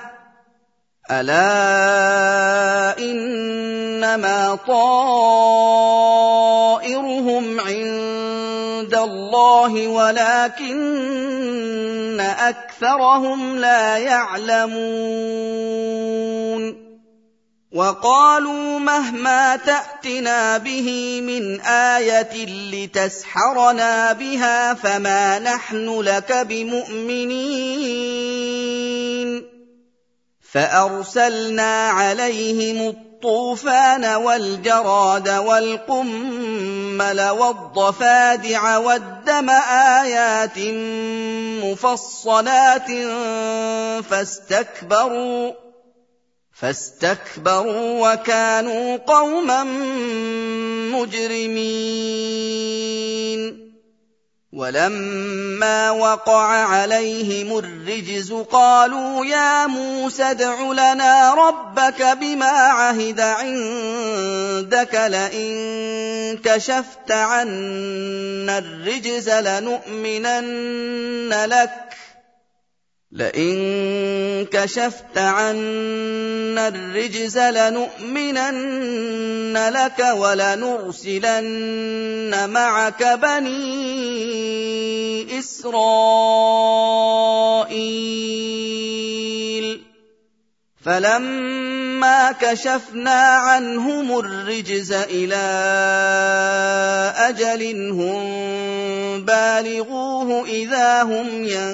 ألا إنما طائرهم عند الله ولكن أكثرهم لا يعلمون وقالوا مهما تأتنا به من آية لتسحرنا بها فما نحن لك بمؤمنين فأرسلنا عليهم الطوفان والجراد والقمل والضفادع والدم آيات مفصلات فاستكبروا وكانوا قوما مجرمين وَلَمَّا وَقَعَ عَلَيْهِمُ الرِّجْزُ قَالُوا يَا مُوسَى ادْعُ لَنَا رَبَّكَ بِمَا عَهِدَ عِندَكَ لَئِن كَشَفْتَ عَنَّا الرِّجْزَ لَنُؤْمِنَنَّ لَكَ وَلَنُرْسِلَنَّ مَعَكَ بَنِي إِسْرَائِيلَ فَلَمَّا كَشَفْنَا عَنْهُمُ الرِّجْزَ إِلَىٰ أَجَلٍ هُم بَالِغُوهُ إِذَا هُمْ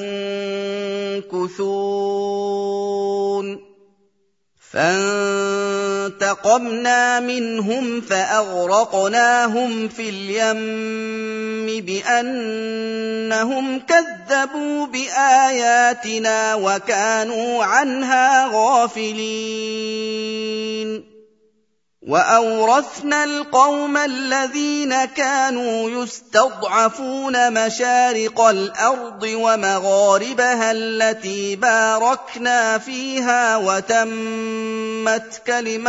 يَنكُثُونَ فَانتَقَمْنَا مِنْهُمْ فَأَغْرَقْنَاهُمْ فِي الْيَمِّ بِأَنَّهُمْ كَذَّبُوا بِآيَاتِنَا وَكَانُوا عَنْهَا غَافِلِينَ وَأَوْرَثْنَا الْقَوْمَ الَّذِينَ كَانُوا يُسْتَضْعَفُونَ مَشَارِقَ الْأَرْضِ وَمَغَارِبَهَا الَّتِي بَارَكْنَا فِيهَا وَتَمَّتْ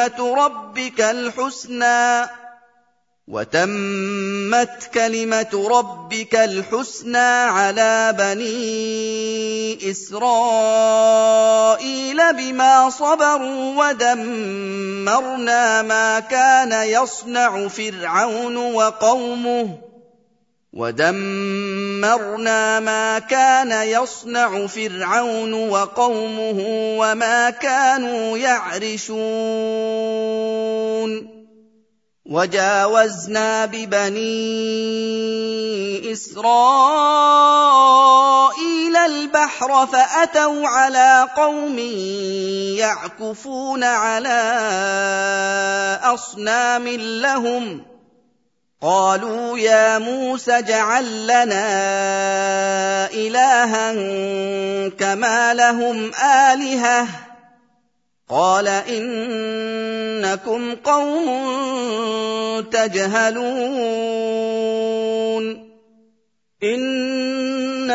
كَلِمَةُ رَبِّكَ الْحُسْنَىٰ عَلَىٰ بَنِي إِسْرَائِيلَ بِمَا صَبَرُوا وَدَمَّرْنَا مَا كَانَ يَصْنَعُ فِرْعَوْنُ وَقَوْمُهُ وَمَا كَانُوا يَعْرِشُونَ وَجَاوَزْنَا بِبَنِي إِسْرَائِيلَ الْبَحْرَ فَأَتَوْا عَلَىٰ قَوْمٍ يَعْكُفُونَ عَلَىٰ أَصْنَامٍ لَّهُمْ قَالُوا يَا مُوسَى اجْعَل لَّنَا إِلَٰهًا كَمَا لَهُمْ آلِهَةٌ قَالَ إِنَّكُمْ قَوْمٌ تَجْهَلُونَ إِنَّ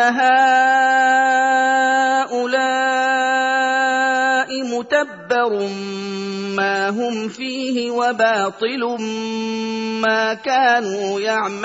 هَٰؤُلَاءِ مُتَبَّرٌ مَّا هُمْ فِيهِ وَبَاطِلٌ مَّا كَانُوا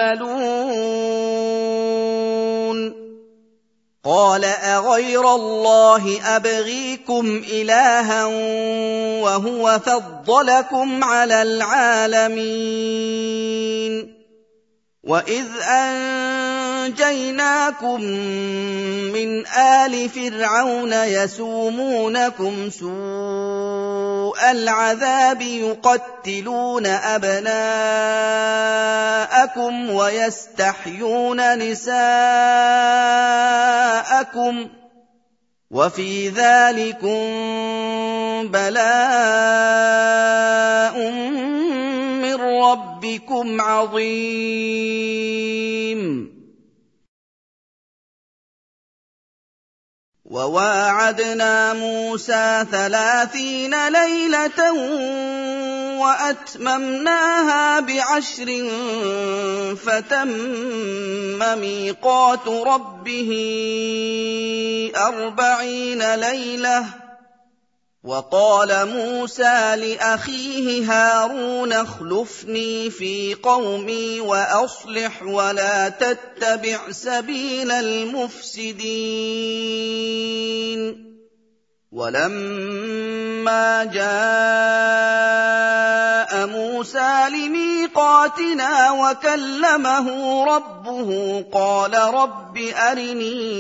يَعْمَلُونَ قَالَ أَغَيْرَ اللَّهِ أَبْغِيكُمْ إِلَٰهًا وَهُوَ فَضَّلَكُمْ عَلَى الْعَالَمِينَ وَإِذْ أَنجَيْنَاكُم مِّنْ آلِ فِرْعَوْنَ يَسُومُونَكُمْ سُوءَ الْعَذَابِ يُقَتِّلُونَ أَبْنَاءَكُمْ وَيَسْتَحْيُونَ نِسَاءَكُمْ ۚ وَفِي ذَٰلِكُم بَلَاءٌ مِّن رَّبِّكُمْ عَظِيمٌ وَوَاعَدْنَا مُوسَىٰ 30 لَيْلَةً وَأَتْمَمْنَاهَا ب10 فَتَمَّ مِيقَاتُ رَبِّهِ 40 لَيْلَةً وَقَالَ مُوسَىٰ لِأَخِيهِ هَارُونَ اخْلُفْنِي فِي قَوْمِي وَأَصْلِحْ وَلَا تَتَّبِعْ سَبِيلَ الْمُفْسِدِينَ وَلَمَّا جَاءَ مُوسَىٰ لِمِيقَاتِنَا وَكَلَّمَهُ رَبُّهُ قَالَ رَبِّ أَرِنِي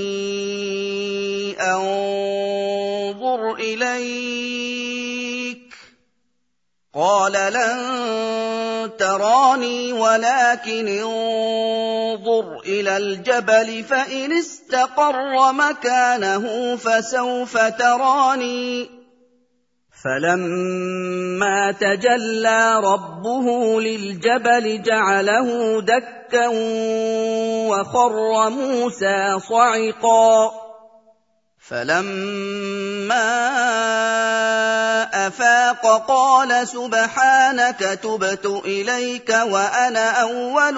أَنظُرْ إِلَيْكَ قَالَ لَن تَرَانِي وَلَٰكِنِ انظُرْ إِلَى الْجَبَلِ فَإِنِ اسْتَقَرَّ مَكَانَهُ فَسَوْفَ تَرَانِي فَلَمَّا تَجَلَّىٰ رَبُّهُ لِلْجَبَلِ جَعَلَهُ دَكًّا وَخَرَّ مُوسَىٰ صَعِقًا فَلَمَّا أفاق قال سبحانك تبت إليك وأنا أول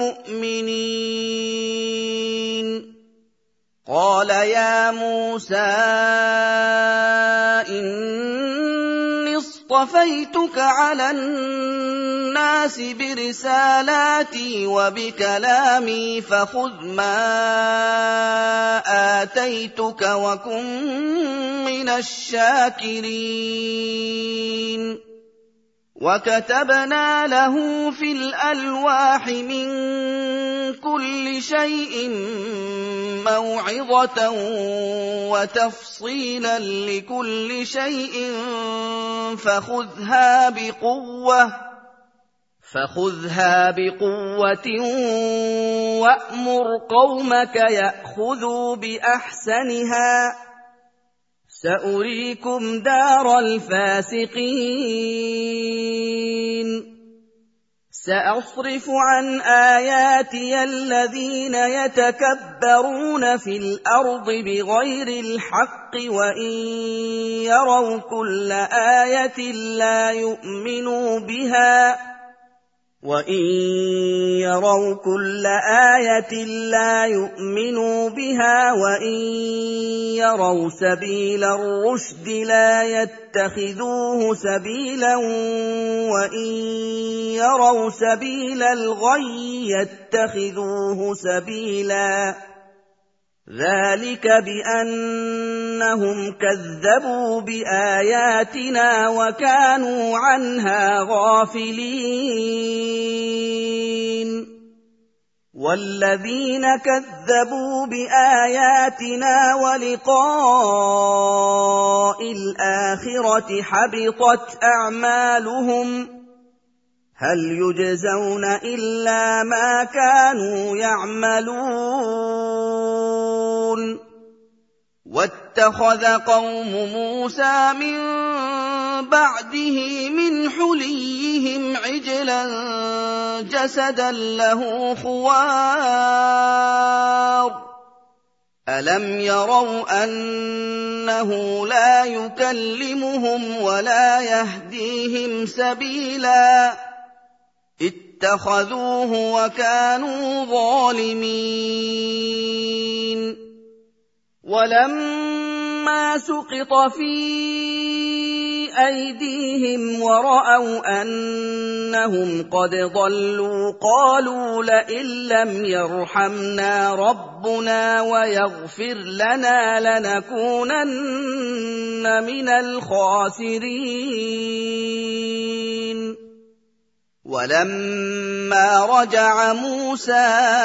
المؤمنين. قال يا موسى إني اصطفيتك على الناس برسالاتي وبكلامي فخذ ما آتيتك وكن من الشاكرين. وكتبنا له في الألواح من كل شيء موعظة وتفصيلا لكل شيء فخذها بقوة وأمر قومك يأخذوا بأحسنها سأريكم دار الفاسقين. سأصرف عن آياتي الذين يتكبرون في الأرض بغير الحق وإن يروا كل آية لا يؤمنوا بها وإن يروا سبيل الرشد لا يتخذوه سبيلا وإن يروا سبيل الغي يتخذوه سبيلا. ذلك بأنهم كذبوا بآياتنا وكانوا عنها غافلين. والذين كذبوا بآياتنا ولقاء الآخرة حبطت أعمالهم هل يجزون إلا ما كانوا يعملون. واتخذ قوم موسى من بعده من حليهم عجلا جسدا له خوار ألم يروا أنه لا يكلمهم ولا يهديهم سبيلا اتخذوه وكانوا ظالمين. ولما سقط في أيديهم ورأوا أنهم قد ضلوا قالوا لئن لم يرحمنا ربنا ويغفر لنا لنكونن من الخاسرين. ولما رجع موسى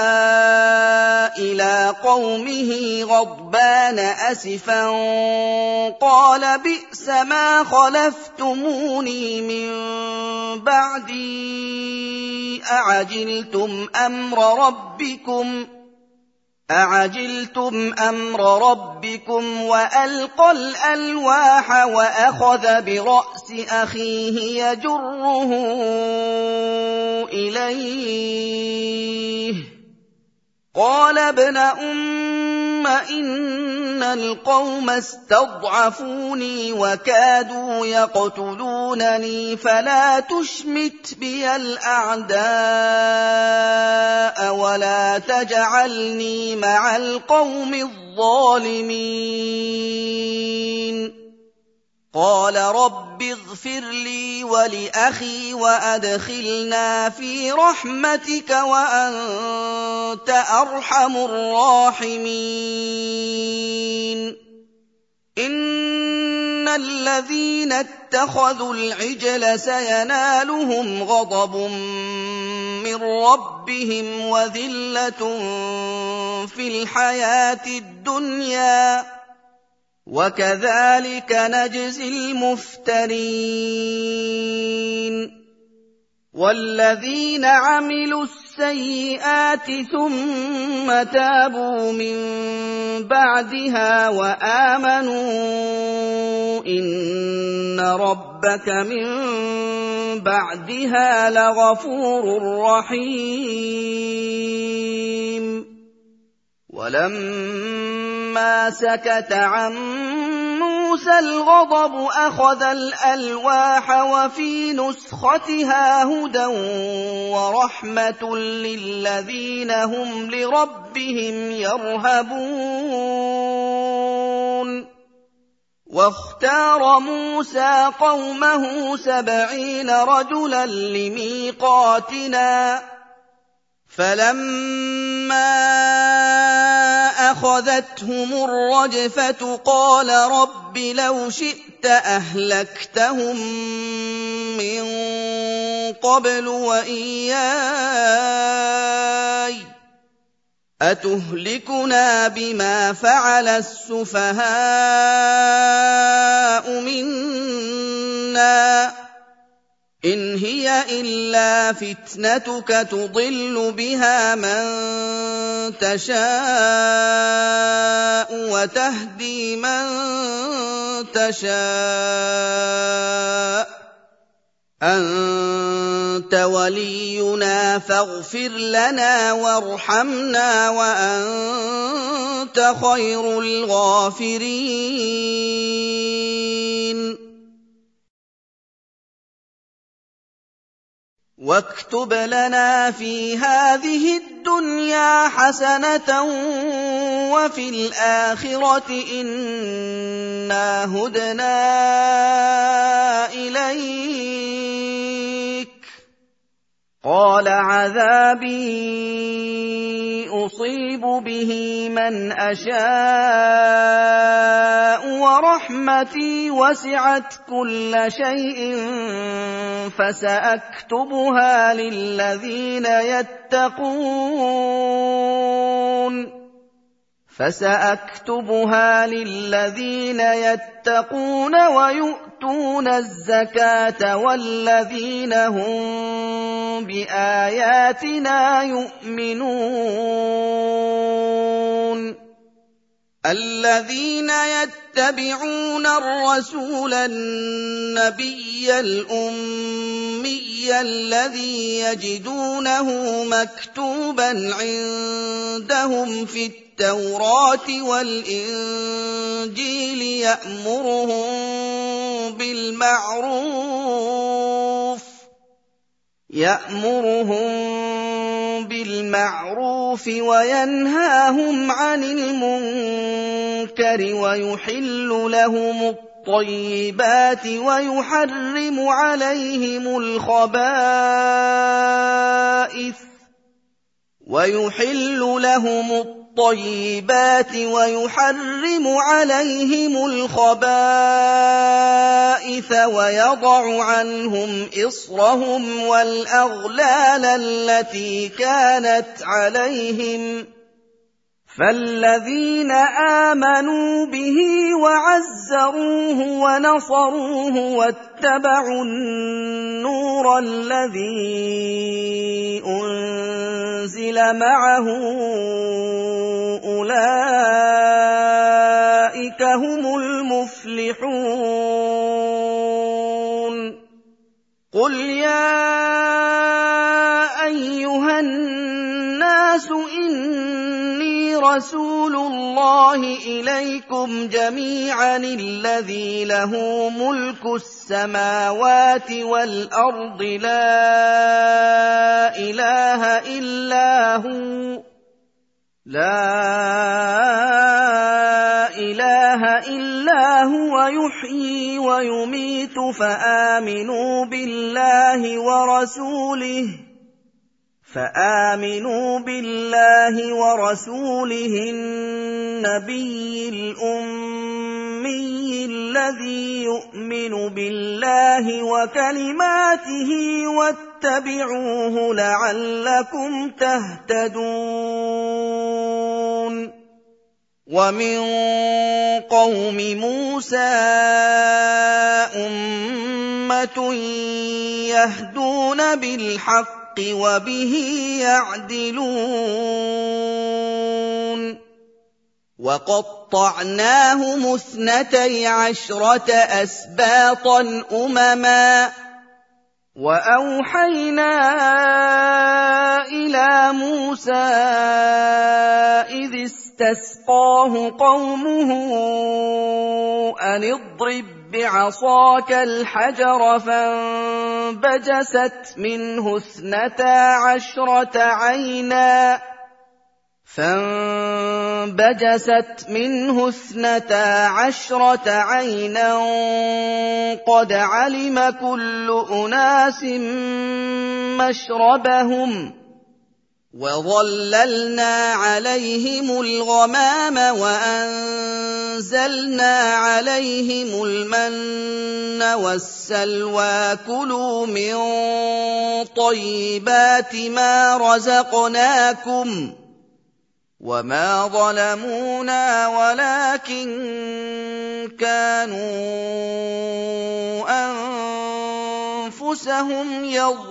إلى قومه غضبان أسفا قال بئس ما خلفتموني من بعدي أعجلتم أمر ربكم وألقى الألواح وأخذ برأس أخيه يجره إليه قال ابن أم إن القوم استضعفوني وكادوا يقتلونني فلا تشمت بي الأعداء ولا تجعلني مع القوم الظالمين. قال رب اغفر لي ولأخي وأدخلنا في رحمتك وأنت أرحم الراحمين. إن الذين اتخذوا العجل سينالهم غضب من ربهم وذلة في الحياة الدنيا وكذلك نجزي المفترين. والذين عملوا السيئات ثم تابوا من بعدها وآمنوا إن ربك من بعدها لغفور رحيم. ولما سكت عن موسى موسى الغضب أخذ الألواح وفي نسختها هدى ورحمة للذين هم لربهم يرهبون واختار موسى قومه 70 رجلا لميقاتنا فلما أخذتهم الرجفة قال رب لو شئت أهلكتهم من قبل وإياي أتهلكنا بما فعل السفهاء منا إن هي إلا فتنتك تضل بها من تشاء وتهدي من تشاء أنت ولينا فاغفر لنا وارحمنا وأنت خير الغافرين واكتب لنا في هذه الدنيا حسنة وفي الآخرة إنا هدنا إليك قال عذابي أصيب به من أشاء ورحمتي وسعت كل شيء فسأكتبها للذين يتقون ويؤتون الزكاة والذين هم بآياتنا يؤمنون الذين يتبعون الرسول النبي الأمي الذي يجدونه مكتوبا عندهم في التوراة والإنجيل يأمرهم بالمعروف وينهاهم عن المنكر ويحل لهم الطيبات ويحرم عليهم الخبائث ويضع عنهم إصرهم والأغلال التي كانت عليهم فالذين آمنوا به وعزروه ونصروه واتبعوا النور الذي أنزل معه أولئك هم المفلحون قل يا أيها الناس إني رسول الله إليكم جميعا الذي له ملك السماوات والأرض لا إله إلا هو يحيي ويميت فآمنوا بالله ورسوله النبي الأمي الذي يؤمن بالله وكلماته واتبعوه لعلكم تهتدون ومن قوم موسى أمة يهدون بالحق وبه يعدلون وقطعناهم 12 أسباطا أمما وأوحينا إلى موسى إذ اسْتَسْقَاهُ قَوْمُهُ أَنِ اضْرِب بِّعَصَاكَ الْحَجَرَ فَانبَجَسَتْ مِنْهُ اثْنَتَا عَشْرَةَ عَيْنًا قَدْ عَلِمَ كُلُّ أُنَاسٍ مَّشْرَبَهُمْ ۖ وَظَلَّلْنَا عَلَيْهِمُ الْغَمَامَ وَأَنزَلْنَا عَلَيْهِمُ الْمَنَّ وَالسَّلْوَىٰ ۖ كُلُوا مِن طَيِّبَاتِ مَا رَزَقْنَاكُمْ ۚ وَمَا ظَلَمُونَا وَلَٰكِن كَانُوا أَنفُسَهُمْ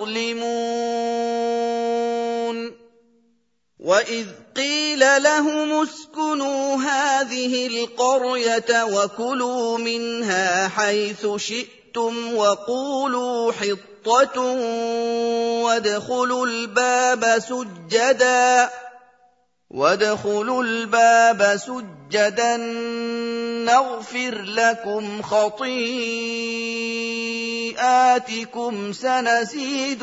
يَظْلِمُونَ وَإِذْ قِيلَ لَهُمُ اسْكُنُوا هَٰذِهِ الْقَرْيَةَ وَكُلُوا مِنْهَا حَيْثُ شِئْتُمْ وَقُولُوا حِطَّةٌ وَادْخُلُوا الْبَابَ سُجَّدًا نَّغْفِرْ لَكُمْ خَطِيئَاتِكُمْ سَنَزِيدُ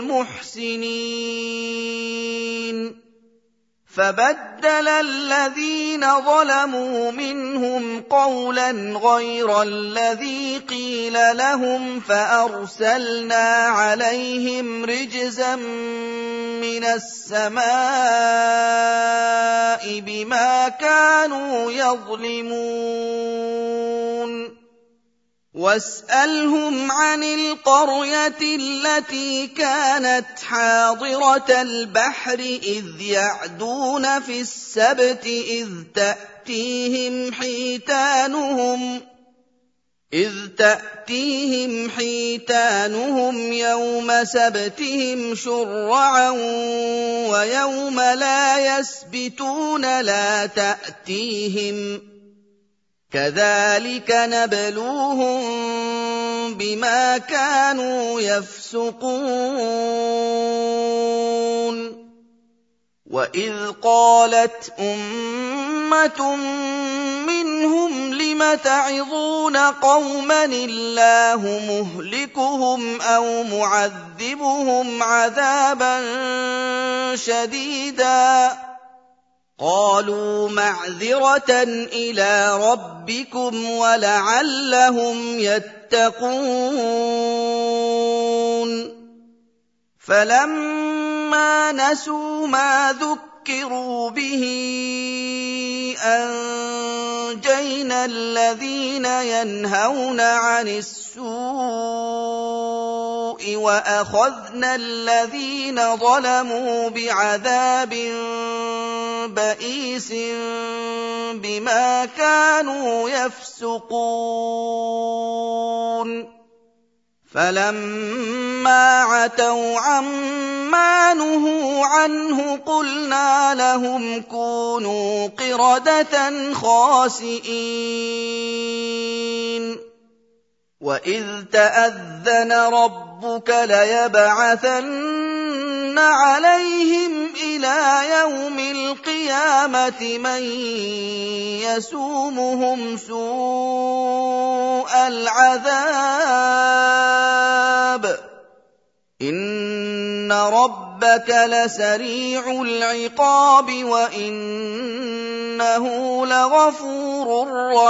الْمُحْسِنِينَ فَبَدَّلَ الَّذِينَ ظَلَمُوا مِنْهُمْ قَوْلًا غَيْرَ الَّذِي قِيلَ لَهُمْ فَأَرْسَلْنَا عَلَيْهِمْ رِجْزًا مِّنَ السَّمَاءِ بِمَا كَانُوا يَظْلِمُونَ وَاسْأَلْهُمْ عَنِ الْقَرْيَةِ الَّتِي كَانَتْ حَاضِرَةَ الْبَحْرِ إِذْ يَعْدُونَ فِي السَّبْتِ إِذْ تَأْتِيهِمْ حِيتَانُهُمْ يَوْمَ سَبْتِهِمْ شُرَّعًا وَيَوْمَ لَا يَسْبِتُونَ لَا تَأْتِيهِمْ ۚ كَذَٰلِكَ نَبْلُوهُم بِمَا كَانُوا يَفْسُقُونَ وَإِذْ قَالَتْ أُمَّةٌ مِّنْهُمْ لِمَ تَعِظُونَ قَوْمًا اللَّهُ مُهْلِكُهُمْ أَوْ مُعَذِّبُهُمْ عَذَابًا شَدِيدًا قَالُوا مَعْذِرَةً إِلَىٰ رَبِّكُمْ وَلَعَلَّهُمْ يَتَّقُونَ فَلَمَّا نَسُوا مَا ذُكِّرُوا بِهِ أَنجَيْنَا الَّذِينَ يَنْهَوْنَ عَنِ السُّوءِ وَأَخَذْنَا الَّذِينَ ظَلَمُوا بِعَذَابٍ بَئِيسٍ بِمَا كَانُوا يَفْسُقُونَ فَلَمَّا عَتَوْا عَمَّا نُهُوا عَنْهُ قُلْنَا لَهُمْ كُونُوا قِرَدَةً خَاسِئِينَ وَإِذْ تَأَذَّنَ رَبُّكَ لَيَبْعَثَنَّ عَلَيْهِمْ إِلَىٰ يَوْمِ الْقِيَامَةِ مَن يَسُومُهُمْ سُوءَ الْعَذَابِ إِنَّ رَبَّكَ لَسَرِيعُ الْعِقَابِ وَإِنَّهُ لَغَفُورٌ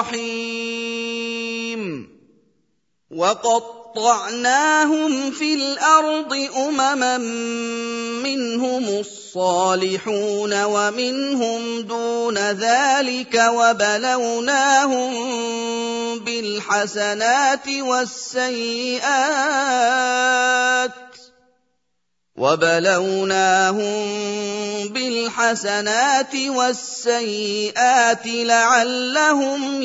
رَّحِيمٌ وَقَطَّعْنَاهُمْ فِي الْأَرْضِ أُمَمًا مِّنْهُمُ الصَّالِحُونَ وَمِنْهُمْ دُونَ ذَٰلِكَ وَبَلَوْنَاهُم بِالْحَسَنَاتِ وَالسَّيِّئَاتِ لَعَلَّهُمْ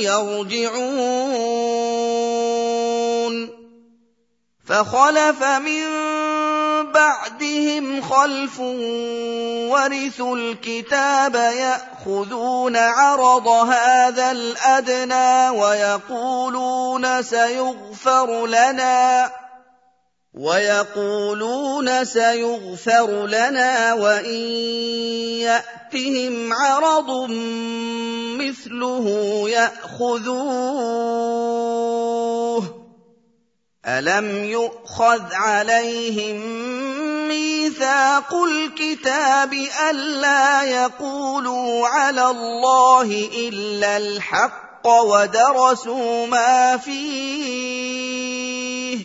يَرْجِعُونَ فَخَلَفَ مِن بَعْدِهِمْ خَلْفٌ وَرِثُوا الْكِتَابَ يَأْخُذُونَ عَرَضَ هَٰذَا الْأَدْنَىٰ وَيَقُولُونَ سَيُغْفَرُ لَنَا ويقولون سيغفر لنا وإن يأتهم عرض مثله يأخذوه ألم يؤخذ عليهم ميثاق الكتاب ألا يقولوا على الله إلا الحق ودرسوا ما فيه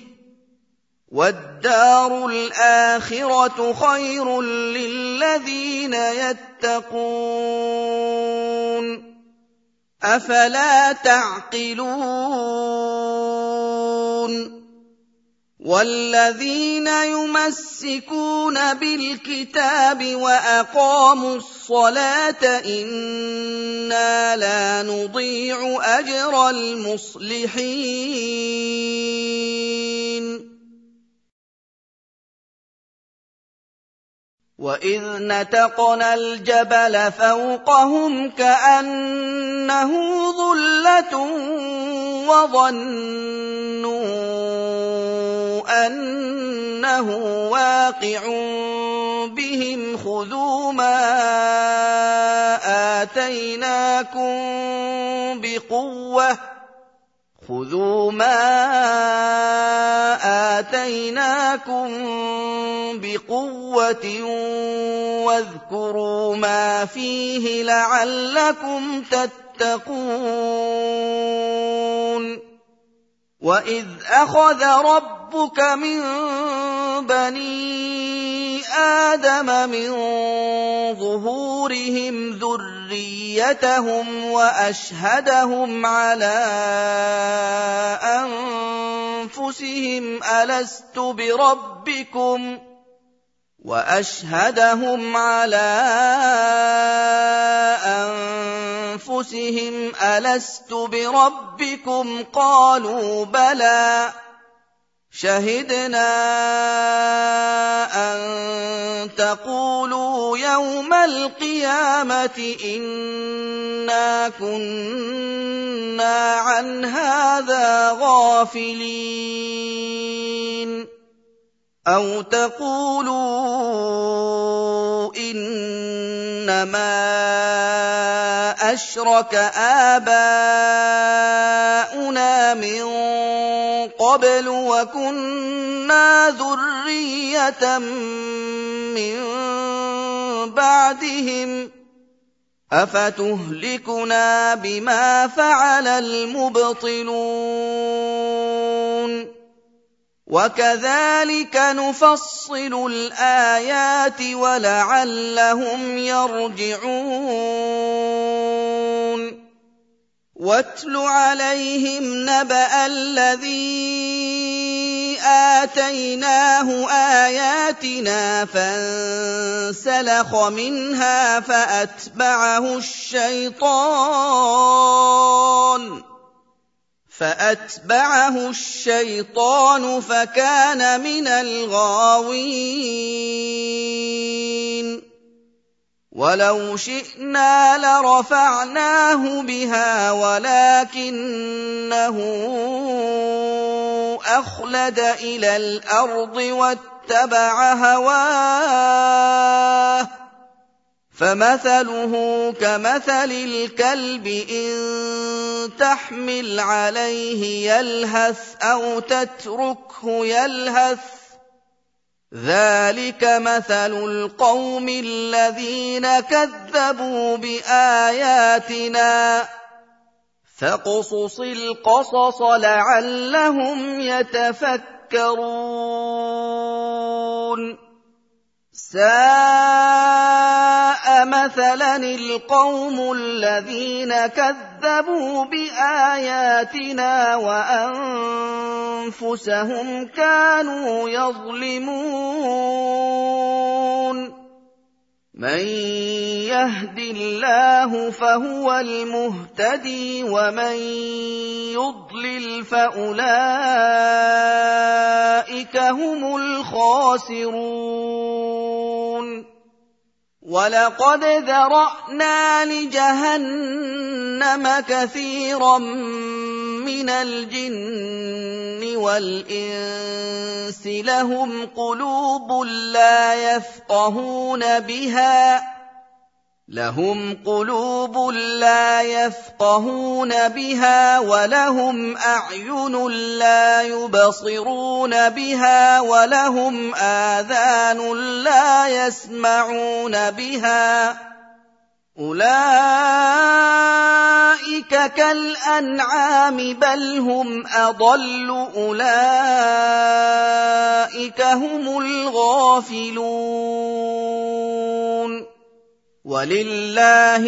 والدار الآخرة خير للذين يتقون أفلا تعقلون والذين يمسكون بالكتاب وأقاموا الصلاة إنا لا نضيع أجر المصلحين وإذ نتقنا الجبل فوقهم كأنه ظلة وظنوا أنه واقع بهم خذوا ما آتيناكم بقوة واذكروا ما فيه لعلكم تتقون وإذ أخذ ربك من بني آدم من ظهورهم ذريتهم وأشهدهم على أنفسهم ألست بربكم قالوا بلى شهدنا أن تقولوا يوم القيامة إنا كنا عن هذا غافلين أو تقولوا إنما أشرك آباؤنا من قبل وكنا ذرية من بعدهم أفتهلكنا بما فعل المبطلون وكذلك نفصل الآيات ولعلهم يرجعون واتل عليهم نبأ الذي آتيناه آياتنا فانسلخ منها فأتبعه الشيطان فكان من الغاوين ولو شئنا لرفعناه بها ولكنه أخلد إلى الأرض واتبع هواه فمثله كمثل الكلب إن تحمل عليه يلهث أو تتركه يلهث ذلك مثل القوم الذين كذبوا بآياتنا فاقصص القصص لعلهم يتفكرون ساء مثلا القوم الذين كذبوا بآياتنا وأنفسهم كانوا يظلمون من يهد الله فهو المهتدي ومن يضلل فأولئك هم الخاسرون ولقد ذرأنا لجهنم كثيرا مِّنَ الْجِنِّ وَالْإِنسِ لَهُمْ قُلُوبٌ لَّا يَفْقَهُونَ بِهَا وَلَهُمْ أَعْيُنٌ لَّا يُبْصِرُونَ بِهَا وَلَهُمْ آذَانٌ لَّا يَسْمَعُونَ بِهَا ۚ أُولَٰئِكَ كَالْأَنْعَامِ بَلْ هُمْ أَضَلُّ ۚ أُولَٰئِكَ هُمُ الْغَافِلُونَ. وَلِلَّهِ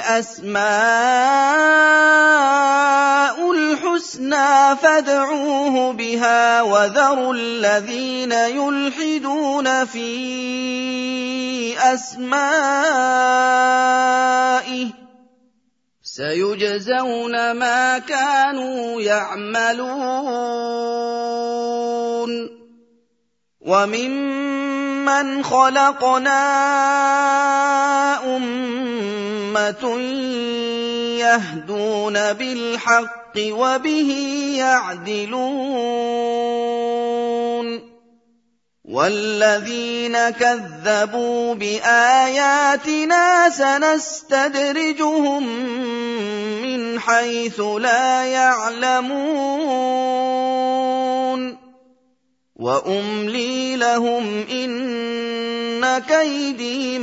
الْأَسْمَاءُ الْحُسْنَىٰ فَادْعُوهُ بِهَا ۖ وَذَرُوا الَّذِينَ يُلْحِدُونَ فِي أَسْمَائِهِ ۚ سَيُجْزَوْنَ مَا كَانُوا يَعْمَلُونَ. وَمِمَّنْ خَلَقْنَا أُمَّةٌ يَهْدُونَ بِالْحَقِّ وَبِهِ يَعْدِلُونَ. وَالَّذِينَ كَذَّبُوا بِآيَاتِنَا سَنَسْتَدْرِجُهُم مِّنْ حَيْثُ لَا يَعْلَمُونَ. وَأُمْلِي لَهُمْ ۚ إِنَّ كَيْدِي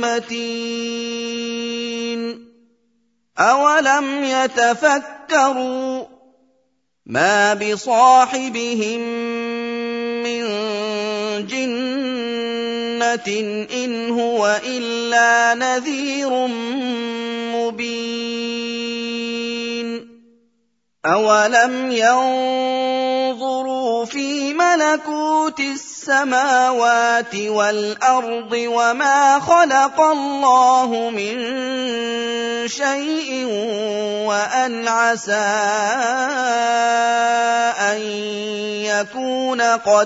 مَتِينٌ. أَوَلَمْ يَتَفَكَّرُوا مَا بِصَاحِبِهِم مِّن جِنَّةٍ إِنْ هُوَ إِلَّا نَذِيرٌ مُّبِينٌ. أَوَلَمْ يَنظُرُوا فِي مَلَكُوتِ السَّمَاوَاتِ وَالْأَرْضِ وَمَا خَلَقَ اللَّهُ مِن شَيْءٍ وَأَنْ عَسَىٰ أَن يَكُونَ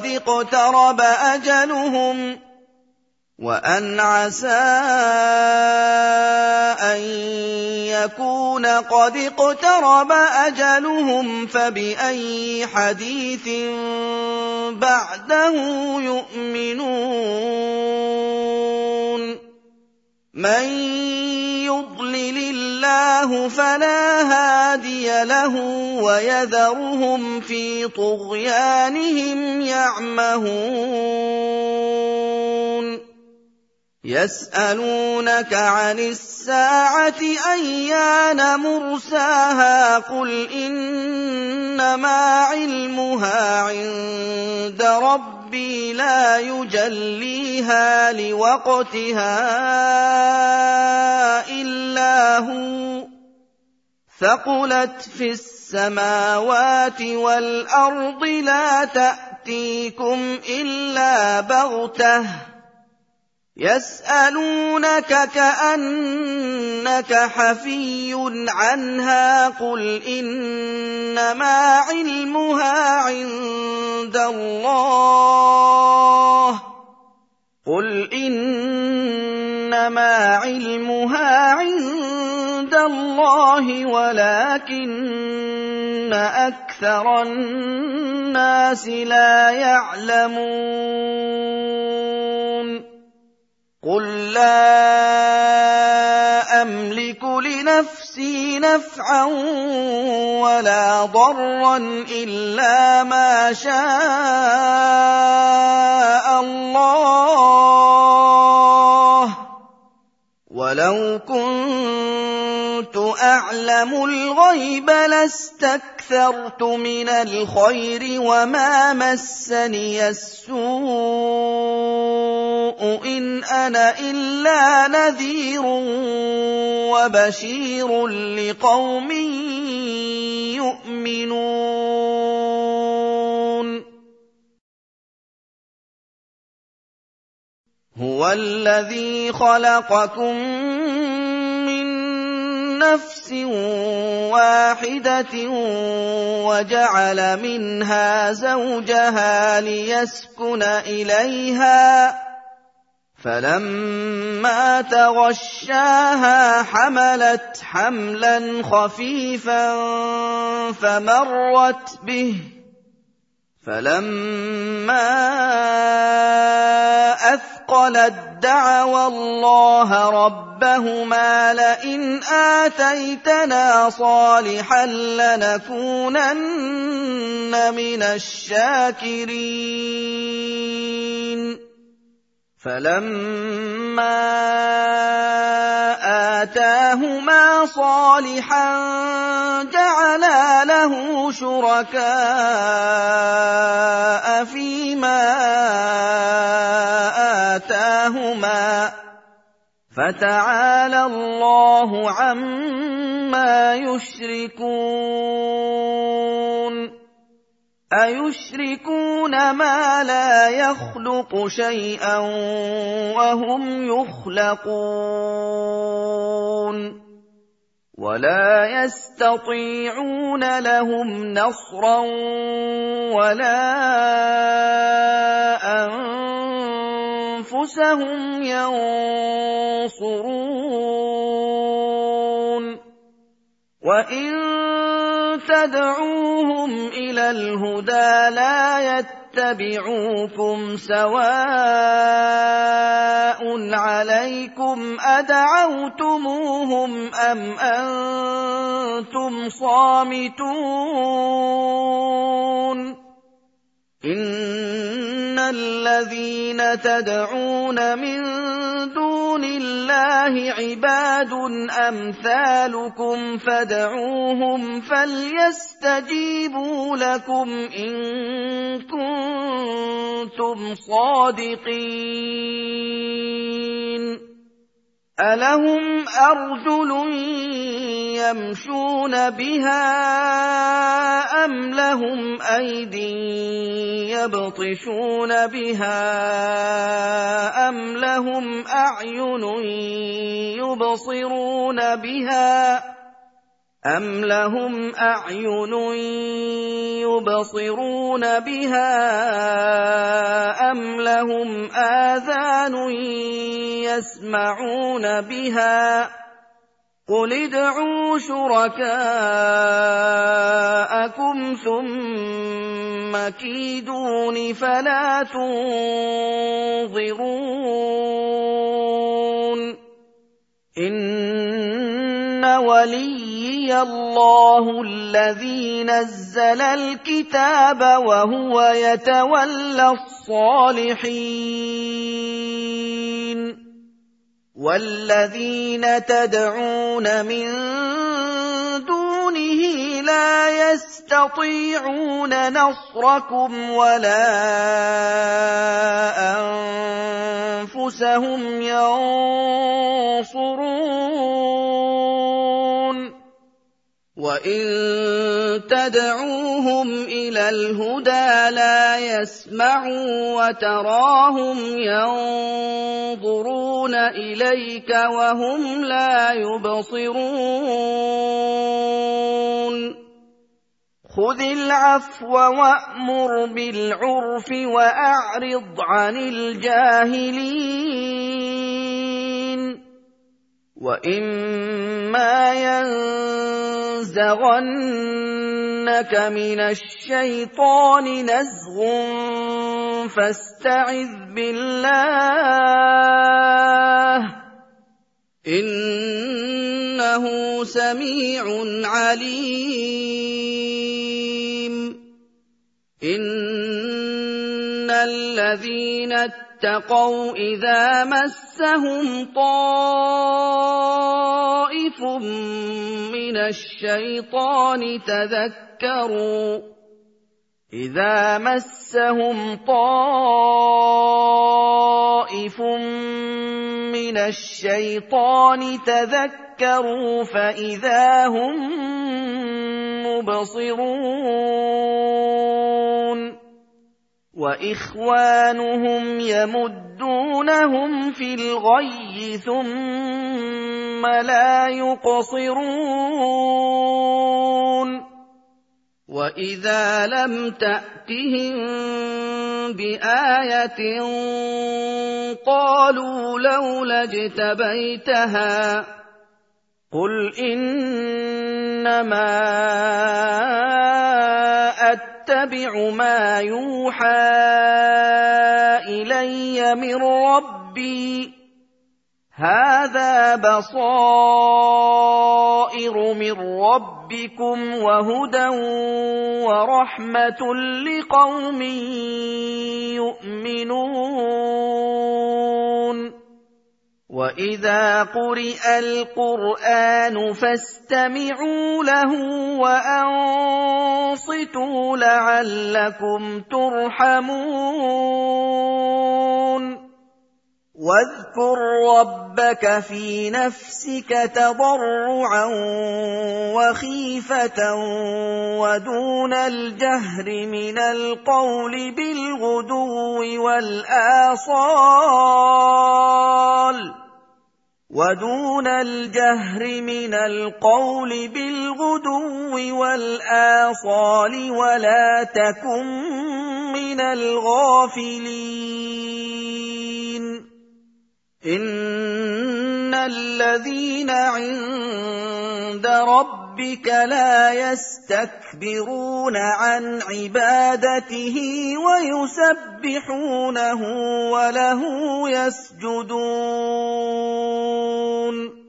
قَدِ اقْتَرَبَ أَجَلُهُمْ فَبِأَيِّ حَدِيثٍ بَعْدَهُ يُؤْمِنُونَ. مَن يُضْلِلِ اللَّهُ فَلَا هَادِيَ لَهُ وَيَذَرُهُمْ فِي طُغْيَانِهِمْ يَعْمَهُونَ. يَسْأَلُونَكَ عَنِ السَّاعَةِ أَيَّانَ مُرْسَاهَا ۖ قُلْ إِنَّمَا عِلْمُهَا عِندَ رَبِّي لَا يُجَلِّيهَا لِوَقْتِهَا إِلَّا هُوَ ۚ ثَقُلَتْ فِي السَّمَاوَاتِ وَالْأَرْضِ لَا تَأْتِيكُمْ إِلَّا بَغْتَةً ۗ يَسْأَلُونَكَ كَأَنَّكَ حَفِيٌّ عَنْهَا ۖ قُلْ إِنَّمَا عِلْمُهَا عِندَ اللَّهِ وَلَٰكِنَّ أَكْثَرَ النَّاسِ لَا يَعْلَمُونَ. قُل لَّا أَمْلِكُ لِنَفْسِي نَفْعًا وَلَا ضَرًّا إِلَّا مَا شَاءَ اللَّهُ ۚ وَلَوْ كُنتُ أَعْلَمُ الْغَيْبَ لَاسْتَكْثَرْتُ مِنَ الْخَيْرِ وَمَا مَسَّنِيَ السُّوءُ ۚ إِنْ أَنَا إِلَّا نَذِيرٌ وَبَشِيرٌ لِّقَوْمٍ يُؤْمِنُونَ. هُوَ الَّذِي خَلَقَكُم مِّن نَّفْسٍ وَاحِدَةٍ وَجَعَلَ مِنْهَا زَوْجَهَا لِيَسْكُنَ إِلَيْهَا ۖ فَلَمَّا تَغَشَّاهَا حَمَلَتْ حَمْلًا خَفِيفًا فَمَرَّتْ بِهِ ۖ فَلَمَّا أَثْقَلَت دَّعَوَا اللَّهَ رَبَّهُمَا لَئِنْ آتَيْتَنَا صَالِحًا لَّنَكُونَنَّ مِنَ الشَّاكِرِينَ فَلَمَّا آتَاهُمَا صَالِحًا جَعَلَا لَهُ شُرَكَاءَ فِيمَا آتَاهُمَا ۚ فَتَعَالَى اللَّهُ عَمَّا يُشْرِكُونَ أَيُشْرِكُونَ مَا لَا يَخْلُقُ شَيْئًا وَهُمْ يُخْلَقُونَ وَلَا يَسْتَطِيعُونَ لَهُمْ نَصْرًا وَلَا أَنفُسَهُمْ يَنصُرُونَ وَإِن تَدْعُوهُمْ إِلَى الْهُدَىٰ لَا يَتَّبِعُوكُمْ سَوَاءٌ عَلَيْكُمْ أَدَعَوْتُمُوهُمْ أَمْ أَنتُمْ صَامِتُونَ إِنَّ الَّذِينَ تَدْعُونَ مِن دُونِ اللَّهِ عِبَادٌ أَمْثَالُكُمْ فَادْعُوهُمْ فَلْيَسْتَجِيبُوا لَكُمْ إِن كُنتُمْ صَادِقِينَ أَلَهُمْ أَرْجُلٌ يَمْشُونَ بِهَا أَمْ لَهُمْ أَيْدٍ يَبْطِشُونَ بِهَا أَمْ لَهُمْ أَعْيُنٌ يُبْصِرُونَ بِهَا أَمْ لَهُمْ آذَانٌ يَسْمَعُونَ بِهَا ۗ قُلِ ادْعُوا شُرَكَاءَكُمْ ثُمَّ كِيدُونِ فَلَا تُنظِرُونِ إِنَّ وَلِيِّيَ اللَّهُ الَّذِي نَزَّلَ الْكِتَابَ وَهُوَ يَتَوَلَّى الصَّالِحِينَ وَالَّذِينَ تَدْعُونَ مِن دُونِهِ لَا يَسْتَطِيعُونَ نَصْرَكُمْ وَلَا أَنفُسَهُمْ يَنصُرُونَ وَإِن تَدْعُوهُمْ إِلَى الْهُدَىٰ لَا يَسْمَعُوا وَتَرَاهُمْ يَنظُرُونَ إِلَيْكَ وَهُمْ لَا يُبْصِرُونَ خُذِ الْعَفْوَ وَأْمُرْ بِالْعُرْفِ وَأَعْرِضْ عَنِ الْجَاهِلِينَ وَإِمَّا يَنزَغَنَّكَ مِنَ الشَّيْطَانِ نَزْغٌ فَاسْتَعِذْ بِاللَّهِ ۖ إِنَّهُ سَمِيعٌ عَلِيمٌ إِنَّ الَّذِينَ اتَّقَوْا إِذَا مَسَّهُمْ طَائِفٌ مِّنَ الشَّيْطَانِ تَذَكَّرُوا فَإِذَا هُم مُّبْصِرُونَ وَإِخْوَانُهُمْ يَمُدُّونَهُمْ فِي الْغَيِّ ثُمَّ لَا يُقْصِرُونَ وَإِذَا لَمْ تَأْتِهِم بآية قالوا لولا اجتبيتها قل إنما أتبع ما يوحى إلي من ربي هذا بصائر من ربكم وهدى ورحمة لقوم يؤمنون وإذا قرئ القرآن فاستمعوا له وأنصتوا لعلكم ترحمون واذكر ربك في نفسك تضرعا وخيفة ودون الجهر من القول بالغدو والآصال ولا تكن من الغافلين إن الذين عند ربك لا يستكبرون عن عبادته ويسبحونه وله يسجدون